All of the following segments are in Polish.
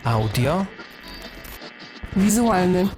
Audio? Wizualny.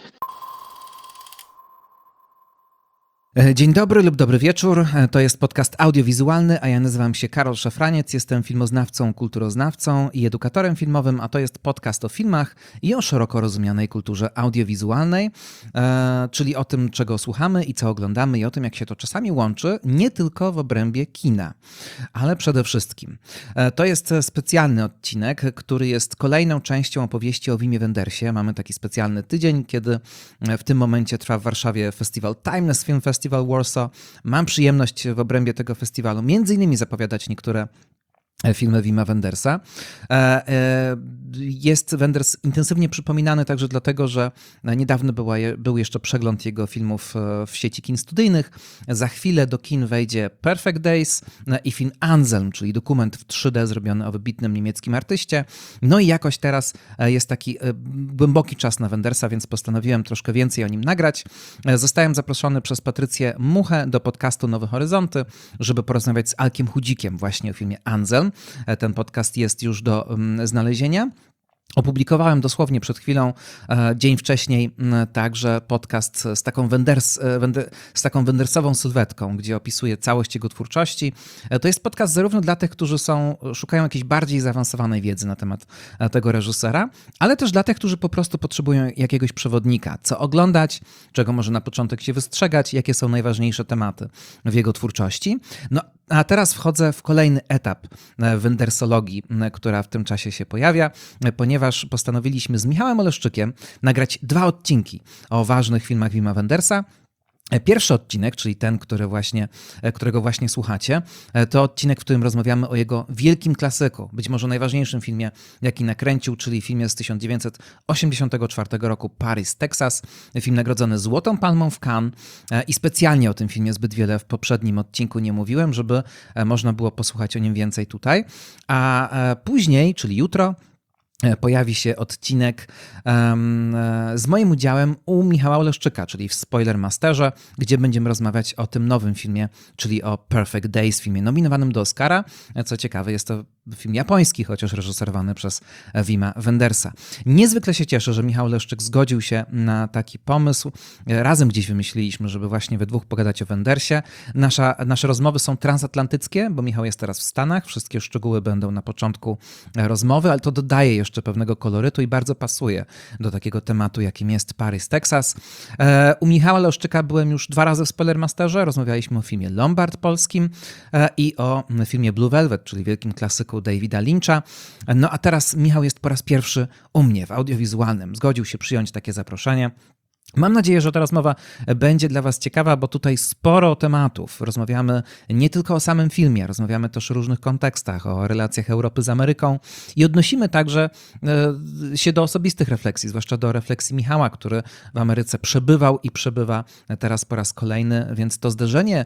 Dzień dobry lub dobry wieczór. To jest podcast audiowizualny, a ja nazywam się Karol Szafraniec. Jestem filmoznawcą, kulturoznawcą i edukatorem filmowym, a to jest podcast o filmach i o szeroko rozumianej kulturze audiowizualnej, czyli o tym, czego słuchamy i co oglądamy i o tym, jak się to czasami łączy, nie tylko w obrębie kina, ale przede wszystkim. To jest specjalny odcinek, który jest kolejną częścią opowieści o Wimie Wendersie. Mamy taki specjalny tydzień, kiedy w tym momencie trwa w Warszawie festiwal Timeless Film Festival Warsaw. Mam przyjemność w obrębie tego festiwalu między innymi zapowiadać niektóre filmy Wima Wendersa. Jest Wenders intensywnie przypominany także dlatego, że niedawno był jeszcze przegląd jego filmów w sieci kin studyjnych. Za chwilę do kin wejdzie Perfect Days i film Anselm, czyli dokument w 3D zrobiony o wybitnym niemieckim artyście. No i jakoś teraz jest taki głęboki czas na Wendersa, więc postanowiłem troszkę więcej o nim nagrać. Zostałem zaproszony przez Patrycję Muchę do podcastu Nowe Horyzonty, żeby porozmawiać z Alkiem Chudzikiem właśnie o filmie Anselm. Ten podcast jest już do znalezienia. Opublikowałem dosłownie przed chwilą, dzień wcześniej, także podcast z taką wendersową sylwetką, gdzie opisuję całość jego twórczości. To jest podcast zarówno dla tych, którzy szukają jakiejś bardziej zaawansowanej wiedzy na temat tego reżysera, ale też dla tych, którzy po prostu potrzebują jakiegoś przewodnika, co oglądać, czego może na początek się wystrzegać, jakie są najważniejsze tematy w jego twórczości. No, a teraz wchodzę w kolejny etap wendersologii, która w tym czasie się pojawia, ponieważ postanowiliśmy z Michałem Oleszczykiem nagrać 2 odcinki o ważnych filmach Wima Wendersa. Pierwszy odcinek, czyli ten, którego właśnie słuchacie, to odcinek, w którym rozmawiamy o jego wielkim klasyku, być może najważniejszym filmie, jaki nakręcił, czyli filmie z 1984 roku Paris, Texas. Film nagrodzony Złotą Palmą w Cannes i specjalnie o tym filmie zbyt wiele w poprzednim odcinku nie mówiłem, żeby można było posłuchać o nim więcej tutaj. A później, czyli jutro, pojawi się odcinek z moim udziałem u Michała Oleszczyka, czyli w Spoilermasterze, gdzie będziemy rozmawiać o tym nowym filmie, czyli o Perfect Days, filmie nominowanym do Oscara. Co ciekawe, jest to film japoński, chociaż reżyserowany przez Wima Wendersa. Niezwykle się cieszę, że Michał Oleszczyk zgodził się na taki pomysł. Razem gdzieś wymyśliliśmy, żeby właśnie we dwóch pogadać o Wendersie. Nasze rozmowy są transatlantyckie, bo Michał jest teraz w Stanach. Wszystkie szczegóły będą na początku rozmowy, ale to dodaje jeszcze pewnego kolorytu i bardzo pasuje do takiego tematu, jakim jest Paris, Texas. U Michała Oleszczyka byłem już 2 razy w Spoilermasterze. Rozmawialiśmy o filmie Lombard polskim i o filmie Blue Velvet, czyli wielkim klasyku Davida Lyncha. No a teraz Michał jest po raz pierwszy u mnie w audiowizualnym. Zgodził się przyjąć takie zaproszenie. Mam nadzieję, że ta rozmowa będzie dla Was ciekawa, bo tutaj sporo tematów. Rozmawiamy nie tylko o samym filmie, rozmawiamy też o różnych kontekstach, o relacjach Europy z Ameryką i odnosimy także się do osobistych refleksji, zwłaszcza do refleksji Michała, który w Ameryce przebywał i przebywa teraz po raz kolejny, więc to zderzenie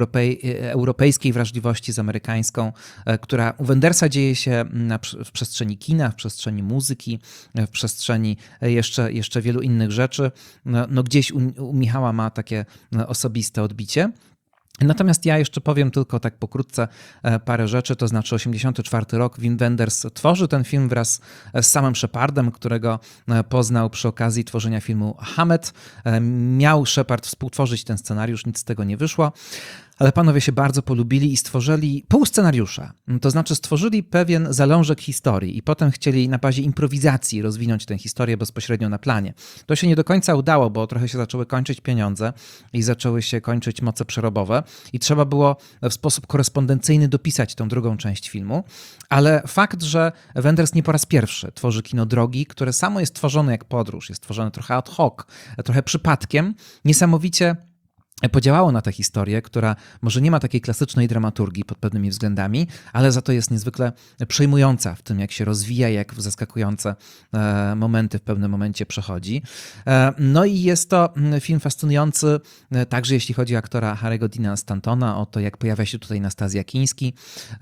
europejskiej wrażliwości z amerykańską, która u Wendersa dzieje się w przestrzeni kina, w przestrzeni muzyki, w przestrzeni jeszcze wielu innych rzeczy, no gdzieś u Michała ma takie osobiste odbicie. Natomiast ja jeszcze powiem tylko tak pokrótce parę rzeczy, to znaczy 1984 rok, Wim Wenders tworzy ten film wraz z Samem Shepardem, którego poznał przy okazji tworzenia filmu Hammett. Miał Shepard współtworzyć ten scenariusz, nic z tego nie wyszło. Ale panowie się bardzo polubili i stworzyli pół scenariusza. To znaczy stworzyli pewien zalążek historii i potem chcieli na bazie improwizacji rozwinąć tę historię bezpośrednio na planie. To się nie do końca udało, bo trochę się zaczęły kończyć pieniądze i zaczęły się kończyć moce przerobowe i trzeba było w sposób korespondencyjny dopisać tę drugą część filmu. Ale fakt, że Wenders nie po raz pierwszy tworzy kino drogi, które samo jest tworzone jak podróż, jest tworzone trochę ad hoc, trochę przypadkiem, niesamowicie podziałało na tę historię, która może nie ma takiej klasycznej dramaturgii pod pewnymi względami, ale za to jest niezwykle przejmująca w tym, jak się rozwija, jak w zaskakujące momenty w pewnym momencie przechodzi. No i jest to film fascynujący także jeśli chodzi o aktora Harry'ego Deana Stantona, o to, jak pojawia się tutaj Nastazja Kiński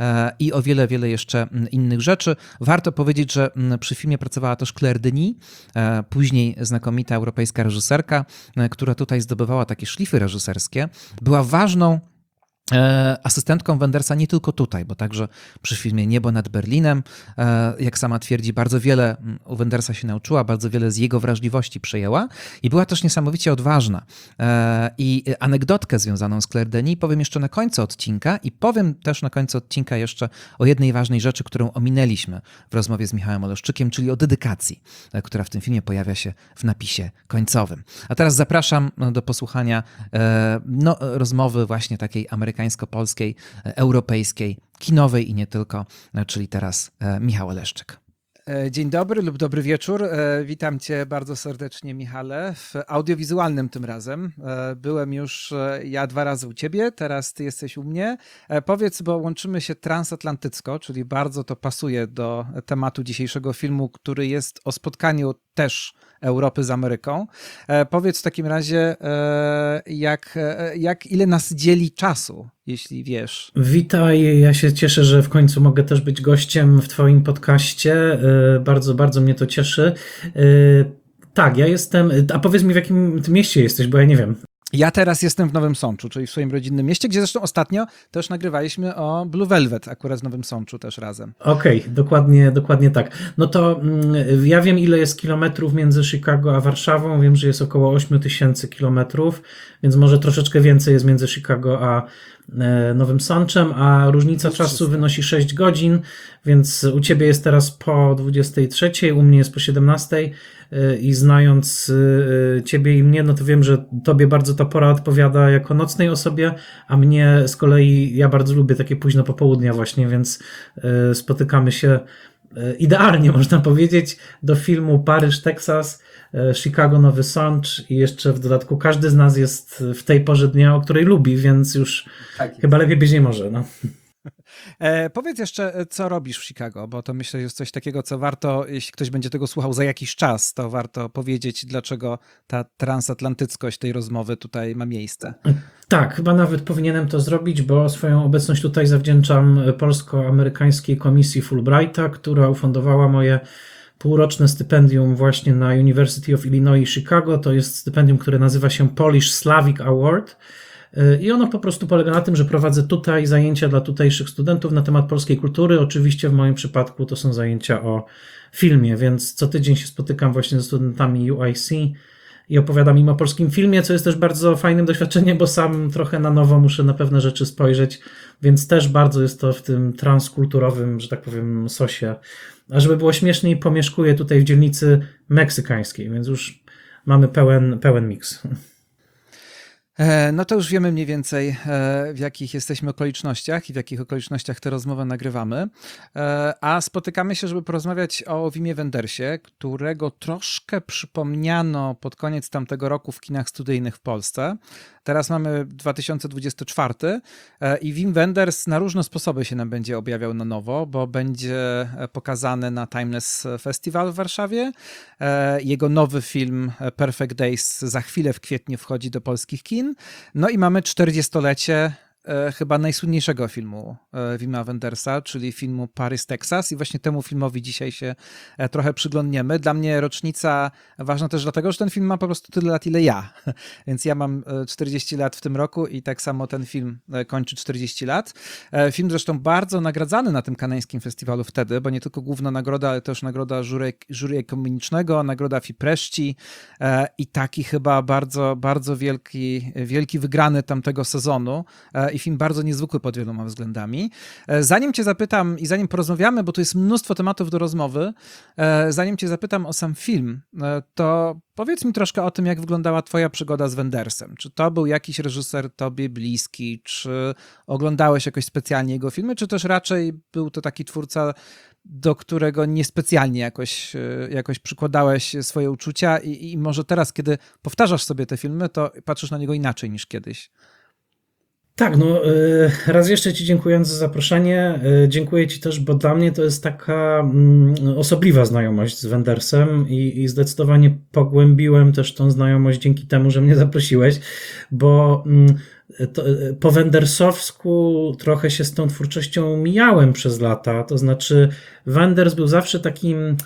i o wiele, wiele jeszcze innych rzeczy. Warto powiedzieć, że przy filmie pracowała też Claire Denis, później znakomita europejska reżyserka, która tutaj zdobywała takie szlify reżyserskie, była ważną asystentką Wendersa nie tylko tutaj, bo także przy filmie Niebo nad Berlinem, jak sama twierdzi, bardzo wiele u Wendersa się nauczyła, bardzo wiele z jego wrażliwości przejęła i była też niesamowicie odważna. I anegdotkę związaną z Claire Denis powiem jeszcze na końcu odcinka i powiem też na końcu odcinka jeszcze o jednej ważnej rzeczy, którą ominęliśmy w rozmowie z Michałem Oleszczykiem, czyli o dedykacji, która w tym filmie pojawia się w napisie końcowym. A teraz zapraszam do posłuchania rozmowy właśnie takiej amerykańsko-polskiej, europejskiej, kinowej i nie tylko, czyli teraz Michał Oleszczyk. Dzień dobry lub dobry wieczór. Witam cię bardzo serdecznie, Michale, w audiowizualnym tym razem. Byłem już ja 2 razy u ciebie, teraz ty jesteś u mnie. Powiedz, bo łączymy się transatlantycko, czyli bardzo to pasuje do tematu dzisiejszego filmu, który jest o spotkaniu też Europy z Ameryką. Powiedz w takim razie, ile nas dzieli czasu, jeśli wiesz. Witaj, ja się cieszę, że w końcu mogę też być gościem w twoim podcaście. Bardzo, bardzo mnie to cieszy. Tak, ja jestem... A powiedz mi, w jakim ty mieście jesteś, bo ja nie wiem. Ja teraz jestem w Nowym Sączu, czyli w swoim rodzinnym mieście, gdzie zresztą ostatnio też nagrywaliśmy o Blue Velvet, akurat w Nowym Sączu też razem. Okej, dokładnie tak. No to ja wiem, ile jest kilometrów między Chicago a Warszawą. Wiem, że jest około 8000 kilometrów, więc może troszeczkę więcej jest między Chicago a Nowym Sączem, a różnica czasu wynosi 6 godzin, więc u ciebie jest teraz po 23, u mnie jest po 17 i znając ciebie i mnie, no to wiem, że tobie bardzo ta pora odpowiada jako nocnej osobie, a mnie z kolei, ja bardzo lubię takie późno popołudnia właśnie, więc spotykamy się idealnie, można powiedzieć, do filmu Paryż, Teksas, Chicago, Nowy Sącz i jeszcze w dodatku każdy z nas jest w tej porze dnia, o której lubi, więc już tak chyba lepiej być nie może. No. Powiedz jeszcze, co robisz w Chicago, bo to myślę, że jest coś takiego, co warto, jeśli ktoś będzie tego słuchał za jakiś czas, to warto powiedzieć, dlaczego ta transatlantyckość tej rozmowy tutaj ma miejsce. Tak, chyba nawet powinienem to zrobić, bo swoją obecność tutaj zawdzięczam Polsko-Amerykańskiej Komisji Fulbrighta, która ufundowała moje półroczne stypendium właśnie na University of Illinois Chicago. To jest stypendium, które nazywa się Polish Slavic Award. I ono po prostu polega na tym, że prowadzę tutaj zajęcia dla tutejszych studentów na temat polskiej kultury. Oczywiście w moim przypadku to są zajęcia o filmie, więc co tydzień się spotykam właśnie ze studentami UIC i opowiadam im o polskim filmie, co jest też bardzo fajnym doświadczeniem, bo sam trochę na nowo muszę na pewne rzeczy spojrzeć, więc też bardzo jest to w tym transkulturowym, że tak powiem, sosie. A żeby było śmieszniej, pomieszkuję tutaj w dzielnicy meksykańskiej, więc już mamy pełen miks. No to już wiemy mniej więcej, w jakich jesteśmy okolicznościach i w jakich okolicznościach tę rozmowę nagrywamy. A spotykamy się, żeby porozmawiać o Wimie Wendersie, którego troszkę przypomniano pod koniec tamtego roku w kinach studyjnych w Polsce. Teraz mamy 2024 i Wim Wenders na różne sposoby się nam będzie objawiał na nowo, bo będzie pokazany na Timeless Festival w Warszawie. Jego nowy film Perfect Days za chwilę w kwietniu wchodzi do polskich kin. No i mamy 40-lecie chyba najsłynniejszego filmu Wima Wendersa, czyli filmu Paris, Texas i właśnie temu filmowi dzisiaj się trochę przyglądniemy. Dla mnie rocznica ważna też dlatego, że ten film ma po prostu tyle lat, ile ja. Więc ja mam 40 lat w tym roku i tak samo ten film kończy 40 lat. Film zresztą bardzo nagradzany na tym kanańskim festiwalu wtedy, bo nie tylko główna nagroda, ale też nagroda jury ekumenicznego, nagroda Fipreszci i taki chyba bardzo, bardzo wielki wygrany tamtego sezonu i film bardzo niezwykły pod wieloma względami. Zanim cię zapytam i zanim porozmawiamy, bo tu jest mnóstwo tematów do rozmowy, zanim cię zapytam o sam film, to powiedz mi troszkę o tym, jak wyglądała twoja przygoda z Wendersem. Czy to był jakiś reżyser tobie bliski, czy oglądałeś jakoś specjalnie jego filmy, czy też raczej był to taki twórca, do którego niespecjalnie jakoś przykładałeś swoje uczucia i może teraz, kiedy powtarzasz sobie te filmy, to patrzysz na niego inaczej niż kiedyś. Tak, no raz jeszcze ci dziękując za zaproszenie. Dziękuję ci też, bo dla mnie to jest taka osobliwa znajomość z Wendersem i zdecydowanie pogłębiłem też tą znajomość dzięki temu, że mnie zaprosiłeś, bo po wendersowsku trochę się z tą twórczością mijałem przez lata, to znaczy Wenders był zawsze takim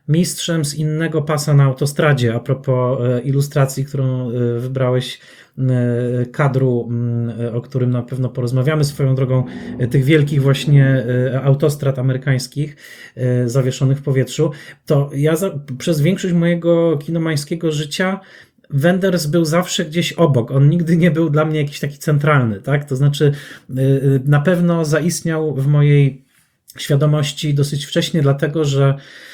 mistrzem z innego pasa na autostradzie, a propos ilustracji, którą wybrałeś, kadru, o którym na pewno porozmawiamy swoją drogą, tych wielkich właśnie autostrad amerykańskich zawieszonych w powietrzu, to ja przez większość mojego kinomańskiego życia Wenders był zawsze gdzieś obok. On nigdy nie był dla mnie jakiś taki centralny, tak? To znaczy na pewno zaistniał w mojej świadomości dosyć wcześnie, dlatego że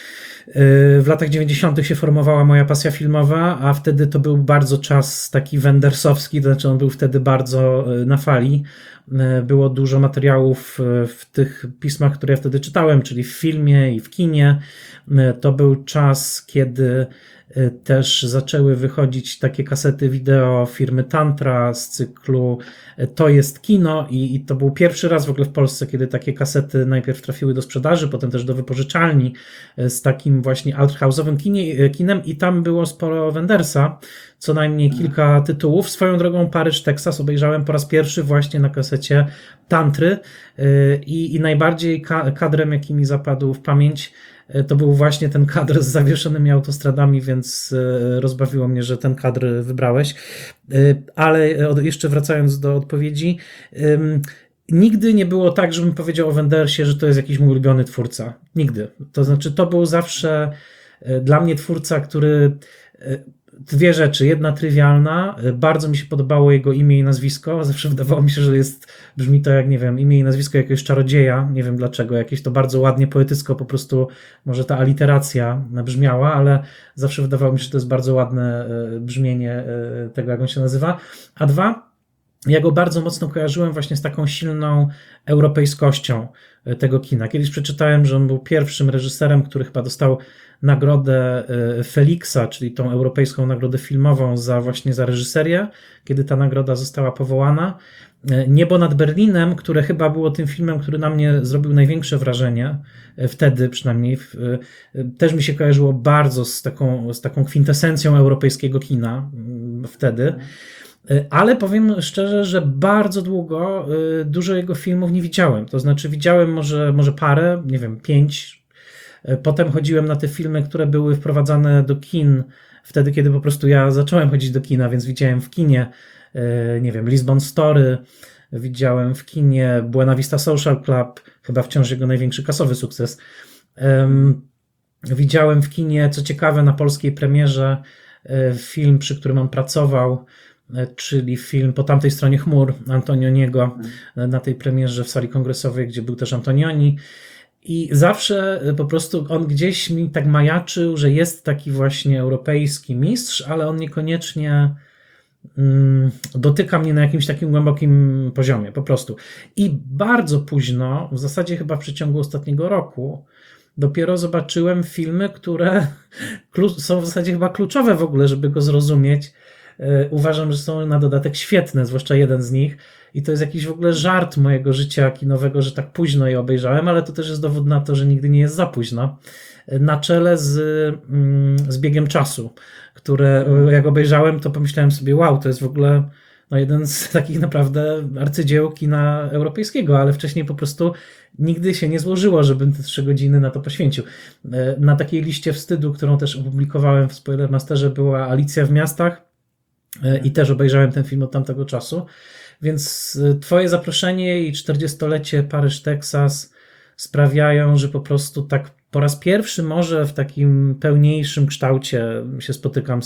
w latach 90. się formowała moja pasja filmowa, a wtedy to był bardzo czas taki wendersowski, to znaczy on był wtedy bardzo na fali. Było dużo materiałów w tych pismach, które ja wtedy czytałem, czyli w filmie i w kinie. To był czas, kiedy też zaczęły wychodzić takie kasety wideo firmy Tantra z cyklu To jest kino i to był pierwszy raz w ogóle w Polsce, kiedy takie kasety najpierw trafiły do sprzedaży, potem też do wypożyczalni z takim właśnie arthouse'owym kinem i tam było sporo Wendersa, co najmniej kilka tytułów. Swoją drogą Paryż, Teksas obejrzałem po raz pierwszy właśnie na kasecie Tantry i najbardziej kadrem, jaki mi zapadł w pamięć, to był właśnie ten kadr z zawieszonymi autostradami, więc rozbawiło mnie, że ten kadr wybrałeś. Ale jeszcze wracając do odpowiedzi, nigdy nie było tak, żebym powiedział o Wendersie, że to jest jakiś mój ulubiony twórca. Nigdy. To znaczy, to był zawsze dla mnie twórca, który... Dwie rzeczy. Jedna trywialna. Bardzo mi się podobało jego imię i nazwisko. Zawsze wydawało mi się, że brzmi to jak, nie wiem, imię i nazwisko jakiegoś czarodzieja. Nie wiem dlaczego. Jakieś to bardzo ładnie poetycko po prostu może ta aliteracja brzmiała, ale zawsze wydawało mi się, że to jest bardzo ładne brzmienie tego, jak on się nazywa. A dwa, ja go bardzo mocno kojarzyłem właśnie z taką silną europejskością tego kina. Kiedyś przeczytałem, że on był pierwszym reżyserem, który chyba dostał nagrodę Felixa, czyli tą europejską nagrodę filmową za reżyserię, kiedy ta nagroda została powołana. Niebo nad Berlinem, które chyba było tym filmem, który na mnie zrobił największe wrażenie, wtedy przynajmniej, też mi się kojarzyło bardzo z taką kwintesencją europejskiego kina wtedy. Ale powiem szczerze, że bardzo długo dużo jego filmów nie widziałem. To znaczy widziałem może parę, nie wiem, 5. Potem chodziłem na te filmy, które były wprowadzane do kin wtedy, kiedy po prostu ja zacząłem chodzić do kina, więc widziałem w kinie, nie wiem, Lisbon Story, widziałem w kinie Buena Vista Social Club, chyba wciąż jego największy kasowy sukces. Widziałem w kinie, co ciekawe, na polskiej premierze film, przy którym on pracował, czyli film Po tamtej stronie chmur Antonioniego, na tej premierze w sali kongresowej, gdzie był też Antonioni. I zawsze po prostu on gdzieś mi tak majaczył, że jest taki właśnie europejski mistrz, ale on niekoniecznie dotyka mnie na jakimś takim głębokim poziomie, po prostu. I bardzo późno, w zasadzie chyba w przeciągu ostatniego roku, dopiero zobaczyłem filmy, które są w zasadzie chyba kluczowe w ogóle, żeby go zrozumieć. Uważam, że są na dodatek świetne, zwłaszcza jeden z nich. I to jest jakiś w ogóle żart mojego życia kinowego, że tak późno je obejrzałem, ale to też jest dowód na to, że nigdy nie jest za późno. Na czele z biegiem czasu, które jak obejrzałem, to pomyślałem sobie, wow, to jest w ogóle jeden z takich naprawdę arcydzieł kina europejskiego, ale wcześniej po prostu nigdy się nie złożyło, żebym te 3 godziny na to poświęcił. Na takiej liście wstydu, którą też opublikowałem w Spoilermasterze, była Alicja w miastach i też obejrzałem ten film od tamtego czasu. Więc twoje zaproszenie i 40-lecie Paryż, Teksas sprawiają, że po prostu tak po raz pierwszy może w takim pełniejszym kształcie się spotykam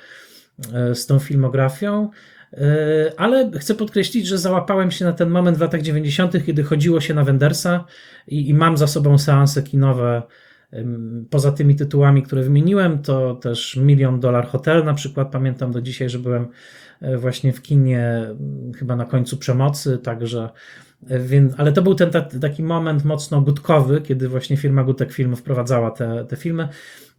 z tą filmografią, ale chcę podkreślić, że załapałem się na ten moment w latach 90., kiedy chodziło się na Wendersa i mam za sobą seanse kinowe. Poza tymi tytułami, które wymieniłem, to też $1 Million Hotel na przykład. Pamiętam do dzisiaj, że byłem właśnie w kinie chyba na końcu Przemocy, także, ale to był ten taki moment mocno gutkowy, kiedy właśnie firma Gutek Film wprowadzała te filmy.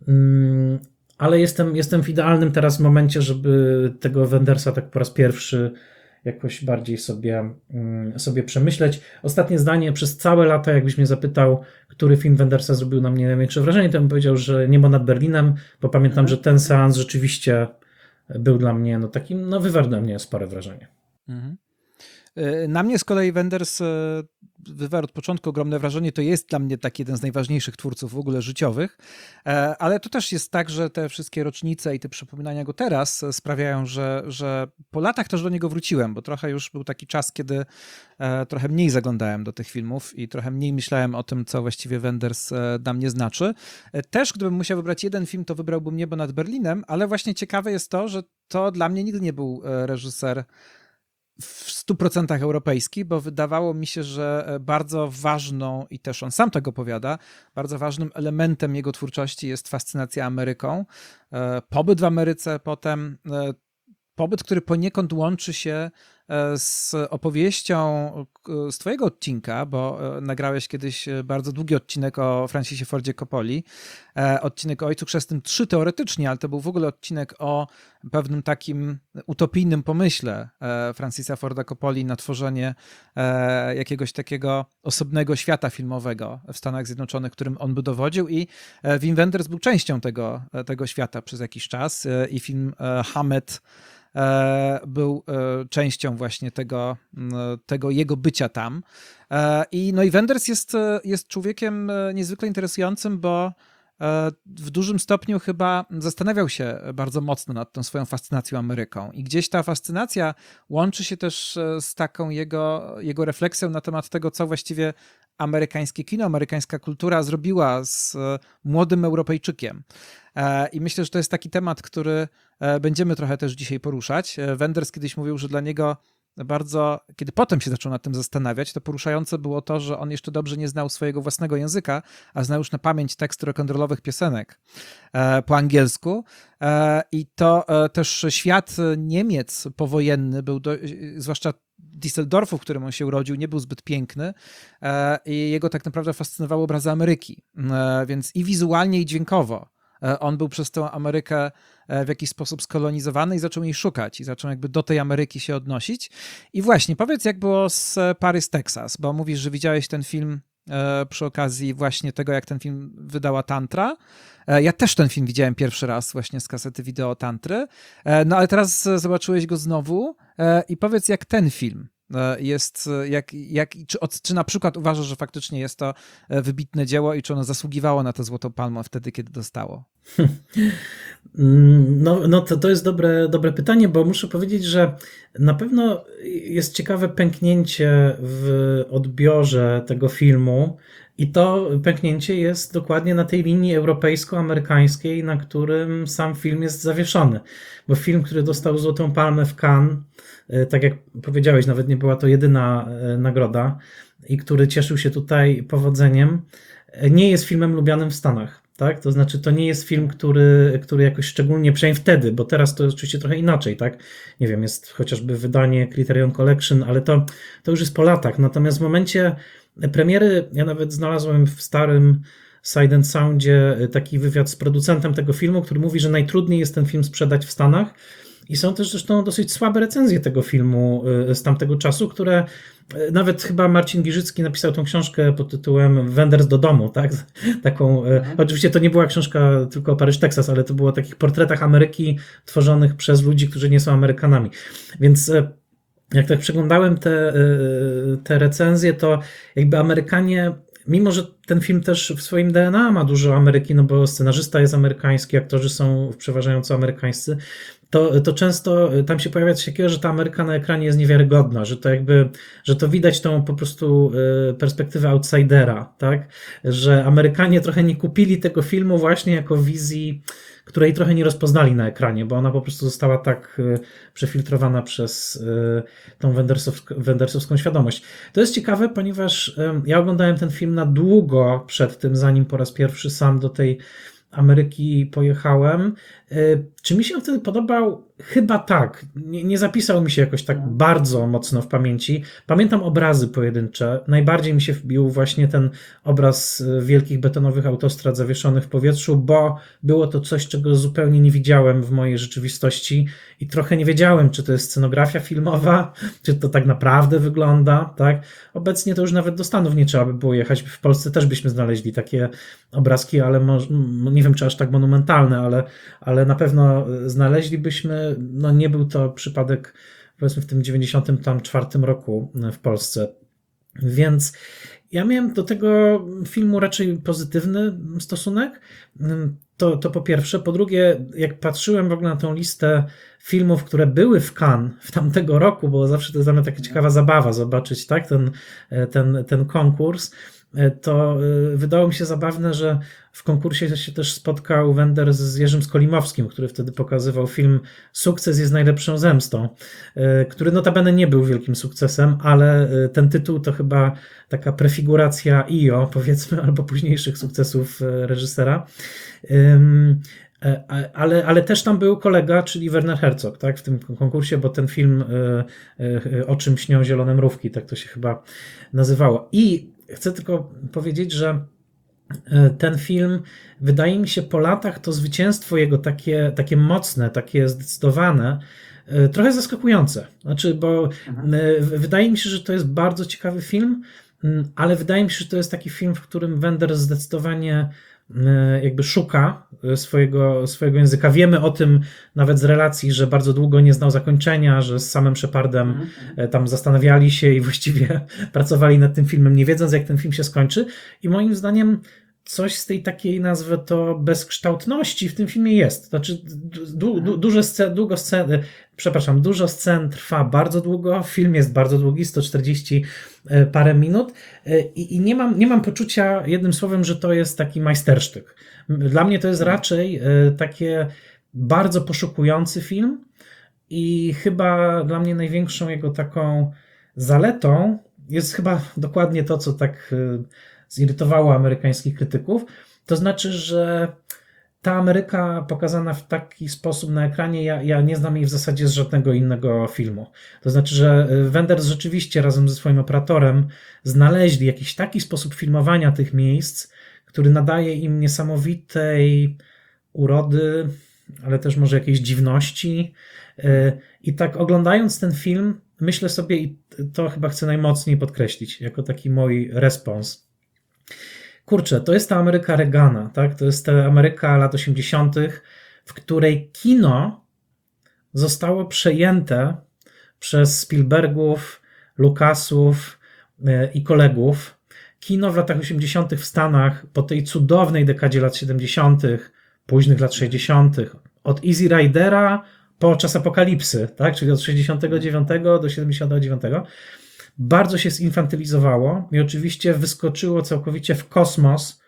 Ale jestem w idealnym teraz momencie, żeby tego Wendersa tak po raz pierwszy jakoś bardziej sobie przemyśleć. Ostatnie zdanie, przez całe lata, jakbyś mnie zapytał, który film Wendersa zrobił na mnie największe wrażenie, to bym powiedział, że Niebo nad Berlinem, bo pamiętam, że ten seans rzeczywiście był dla mnie wywarł na mnie spore wrażenie. Na mnie z kolei Wenders wywarł od początku ogromne wrażenie. To jest dla mnie taki jeden z najważniejszych twórców w ogóle życiowych, ale to też jest tak, że te wszystkie rocznice i te przypominania go teraz sprawiają, że po latach też do niego wróciłem, bo trochę już był taki czas, kiedy trochę mniej zaglądałem do tych filmów i trochę mniej myślałem o tym, co właściwie Wenders dla mnie znaczy. Też gdybym musiał wybrać jeden film, to wybrałbym Niebo nad Berlinem, ale właśnie ciekawe jest to, że to dla mnie nigdy nie był reżyser w 100% europejski, bo wydawało mi się, że bardzo ważną, i też on sam tego powiada, bardzo ważnym elementem jego twórczości jest fascynacja Ameryką, pobyt w Ameryce, potem pobyt, który poniekąd łączy się z opowieścią z twojego odcinka, bo nagrałeś kiedyś bardzo długi odcinek o Francisie Fordzie Coppoli, odcinek o Ojcu Chrzestnym 3 teoretycznie, ale to był w ogóle odcinek o pewnym takim utopijnym pomyśle Francisa Forda Coppoli na tworzenie jakiegoś takiego osobnego świata filmowego w Stanach Zjednoczonych, którym on by dowodził, i Wim Wenders był częścią tego świata przez jakiś czas i film Hammett był częścią właśnie tego jego bycia tam. No i Wenders jest człowiekiem niezwykle interesującym, bo w dużym stopniu chyba zastanawiał się bardzo mocno nad tą swoją fascynacją Ameryką i gdzieś ta fascynacja łączy się też z taką jego refleksją na temat tego, co właściwie amerykańskie kino, amerykańska kultura zrobiła z młodym Europejczykiem. I myślę, że to jest taki temat, który będziemy trochę też dzisiaj poruszać. Wenders kiedyś mówił, że dla niego bardzo, kiedy potem się zaczął nad tym zastanawiać, to poruszające było to, że on jeszcze dobrze nie znał swojego własnego języka, a znał już na pamięć teksty rock'n'rollowych piosenek po angielsku. I to też świat Niemiec powojenny był, zwłaszcza Düsseldorfu, w którym on się urodził, nie był zbyt piękny i jego tak naprawdę fascynowały obrazy Ameryki, więc i wizualnie, i dźwiękowo. On był przez tę Amerykę w jakiś sposób skolonizowany i zaczął jej szukać i zaczął jakby do tej Ameryki się odnosić. I właśnie, powiedz, jak było z Paris, Texas, bo mówisz, że widziałeś ten film przy okazji właśnie tego, jak ten film wydała Tantra. Ja też ten film widziałem pierwszy raz właśnie z kasety wideo Tantry, no ale teraz zobaczyłeś go znowu i powiedz, jak ten film jest, czy na przykład uważasz, że faktycznie jest to wybitne dzieło i czy ono zasługiwało na tę Złotą Palmę wtedy, kiedy dostało? No to jest dobre pytanie, bo muszę powiedzieć, że na pewno jest ciekawe pęknięcie w odbiorze tego filmu i to pęknięcie jest dokładnie na tej linii europejsko-amerykańskiej, na którym sam film jest zawieszony, bo film, który dostał Złotą Palmę w Cannes, tak jak powiedziałeś, nawet nie była to jedyna nagroda i który cieszył się tutaj powodzeniem, nie jest filmem lubianym w Stanach. Tak? To znaczy, to nie jest film, który jakoś szczególnie, przynajmniej wtedy, bo teraz to jest oczywiście trochę inaczej, tak? Nie wiem, jest chociażby wydanie Criterion Collection, ale to już jest po latach. Natomiast w momencie premiery, ja nawet znalazłem w starym Sight and Soundzie taki wywiad z producentem tego filmu, który mówi, że najtrudniej jest ten film sprzedać w Stanach. I są też zresztą dosyć słabe recenzje tego filmu z tamtego czasu, które nawet chyba Marcin Giżycki napisał tą książkę pod tytułem Wenders do domu, tak? Taką, oczywiście to nie była książka tylko o Paryż, Teksas, ale to było o takich portretach Ameryki tworzonych przez ludzi, którzy nie są Amerykanami. Więc jak tak przeglądałem te recenzje, to jakby Amerykanie, mimo że ten film też w swoim DNA ma dużo Ameryki, no bo scenarzysta jest amerykański, aktorzy są przeważająco amerykańscy, to często tam się pojawia coś takiego, że ta Ameryka na ekranie jest niewiarygodna, że to widać tą po prostu perspektywę outsidera, tak? Że Amerykanie trochę nie kupili tego filmu właśnie jako wizji, której trochę nie rozpoznali na ekranie, bo ona po prostu została tak przefiltrowana przez tą wendersowską świadomość. To jest ciekawe, ponieważ ja oglądałem ten film na długo przed tym, zanim po raz pierwszy sam do tej Ameryki pojechałem. Czy mi się on wtedy podobał? Chyba tak. Nie zapisał mi się jakoś tak bardzo mocno w pamięci. Pamiętam obrazy pojedyncze. Najbardziej mi się wbił właśnie ten obraz wielkich betonowych autostrad zawieszonych w powietrzu, bo było to coś, czego zupełnie nie widziałem w mojej rzeczywistości i trochę nie wiedziałem, czy to jest scenografia filmowa, czy to tak naprawdę wygląda, tak? Obecnie to już nawet do Stanów nie trzeba by było jechać. W Polsce też byśmy znaleźli takie obrazki, ale nie wiem, czy aż tak monumentalne, ale na pewno znaleźlibyśmy. No nie był to przypadek, powiedzmy, w tym 94 roku w Polsce. Więc ja miałem do tego filmu raczej pozytywny stosunek. To po pierwsze. Po drugie, jak patrzyłem w ogóle na tą listę filmów, które były w Cannes w tamtego roku, bo zawsze to jest dla mnie taka ciekawa zabawa zobaczyć, tak, ten konkurs, to wydało mi się zabawne, że w konkursie się też spotkał Wenders z Jerzym Skolimowskim, który wtedy pokazywał film Sukces jest najlepszą zemstą, który notabene nie był wielkim sukcesem, ale ten tytuł to chyba taka prefiguracja IO, powiedzmy, albo późniejszych sukcesów reżysera. Ale też tam był kolega, czyli Werner Herzog, tak, w tym konkursie, bo ten film O czym śnią zielone mrówki, tak to się chyba nazywało. I chcę tylko powiedzieć, że ten film, wydaje mi się, po latach to zwycięstwo jego takie mocne, takie zdecydowane, trochę zaskakujące. Znaczy, bo wydaje mi się, że to jest bardzo ciekawy film, ale wydaje mi się, że to jest taki film, w którym Wenders zdecydowanie jakby szuka swojego języka. Wiemy o tym nawet z relacji, że bardzo długo nie znał zakończenia, że z samym Shepardem tam zastanawiali się i właściwie pracowali nad tym filmem, nie wiedząc, jak ten film się skończy. I moim zdaniem coś z tej takiej, nazwę to, bezkształtności w tym filmie jest. Znaczy dużo scen trwa bardzo długo, film jest bardzo długi, 140 parę minut i nie mam poczucia, jednym słowem, że to jest taki majstersztyk. Dla mnie to jest raczej takie bardzo poszukujący film i chyba dla mnie największą jego taką zaletą jest chyba dokładnie to, co tak zirytowało amerykańskich krytyków. To znaczy, że ta Ameryka pokazana w taki sposób na ekranie, ja nie znam jej w zasadzie z żadnego innego filmu. To znaczy, że Wenders rzeczywiście razem ze swoim operatorem znaleźli jakiś taki sposób filmowania tych miejsc, który nadaje im niesamowitej urody, ale też może jakiejś dziwności. I tak oglądając ten film, myślę sobie, i to chyba chcę najmocniej podkreślić, jako taki mój respons. Kurczę, to jest ta Ameryka Reagana, tak? To jest ta Ameryka lat 80., w której kino zostało przejęte przez Spielbergów, Lucasów i kolegów. Kino w latach 80. w Stanach, po tej cudownej dekadzie lat 70., późnych lat 60., od Easy Ridera po Czas Apokalipsy, tak? Czyli od 69 do 79, bardzo się zinfantylizowało i oczywiście wyskoczyło całkowicie w kosmos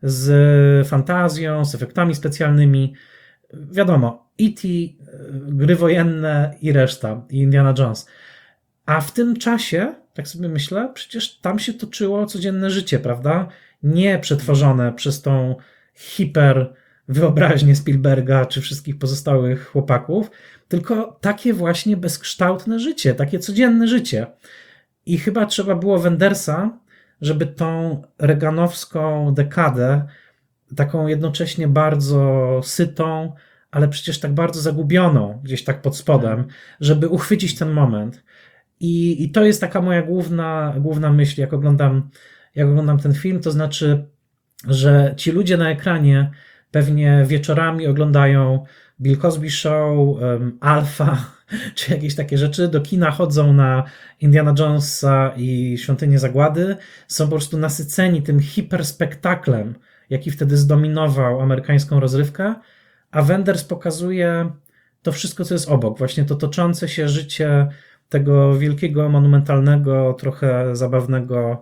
z fantazją, z efektami specjalnymi. Wiadomo, E.T., gry wojenne i reszta, i Indiana Jones. A w tym czasie, tak sobie myślę, przecież tam się toczyło codzienne życie, prawda? Nie przetworzone przez tą hiper wyobraźnię Spielberga czy wszystkich pozostałych chłopaków, tylko takie właśnie bezkształtne życie, takie codzienne życie. I chyba trzeba było Wendersa, żeby tą reaganowską dekadę, taką jednocześnie bardzo sytą, ale przecież tak bardzo zagubioną gdzieś tak pod spodem, żeby uchwycić ten moment. I to jest taka moja główna myśl, jak oglądam ten film, to znaczy, że ci ludzie na ekranie pewnie wieczorami oglądają Bill Cosby Show, Alpha, czy jakieś takie rzeczy, do kina chodzą na Indiana Jonesa i Świątynię Zagłady, są po prostu nasyceni tym hiperspektaklem, jaki wtedy zdominował amerykańską rozrywkę, a Wenders pokazuje to wszystko, co jest obok, właśnie to toczące się życie tego wielkiego, monumentalnego, trochę zabawnego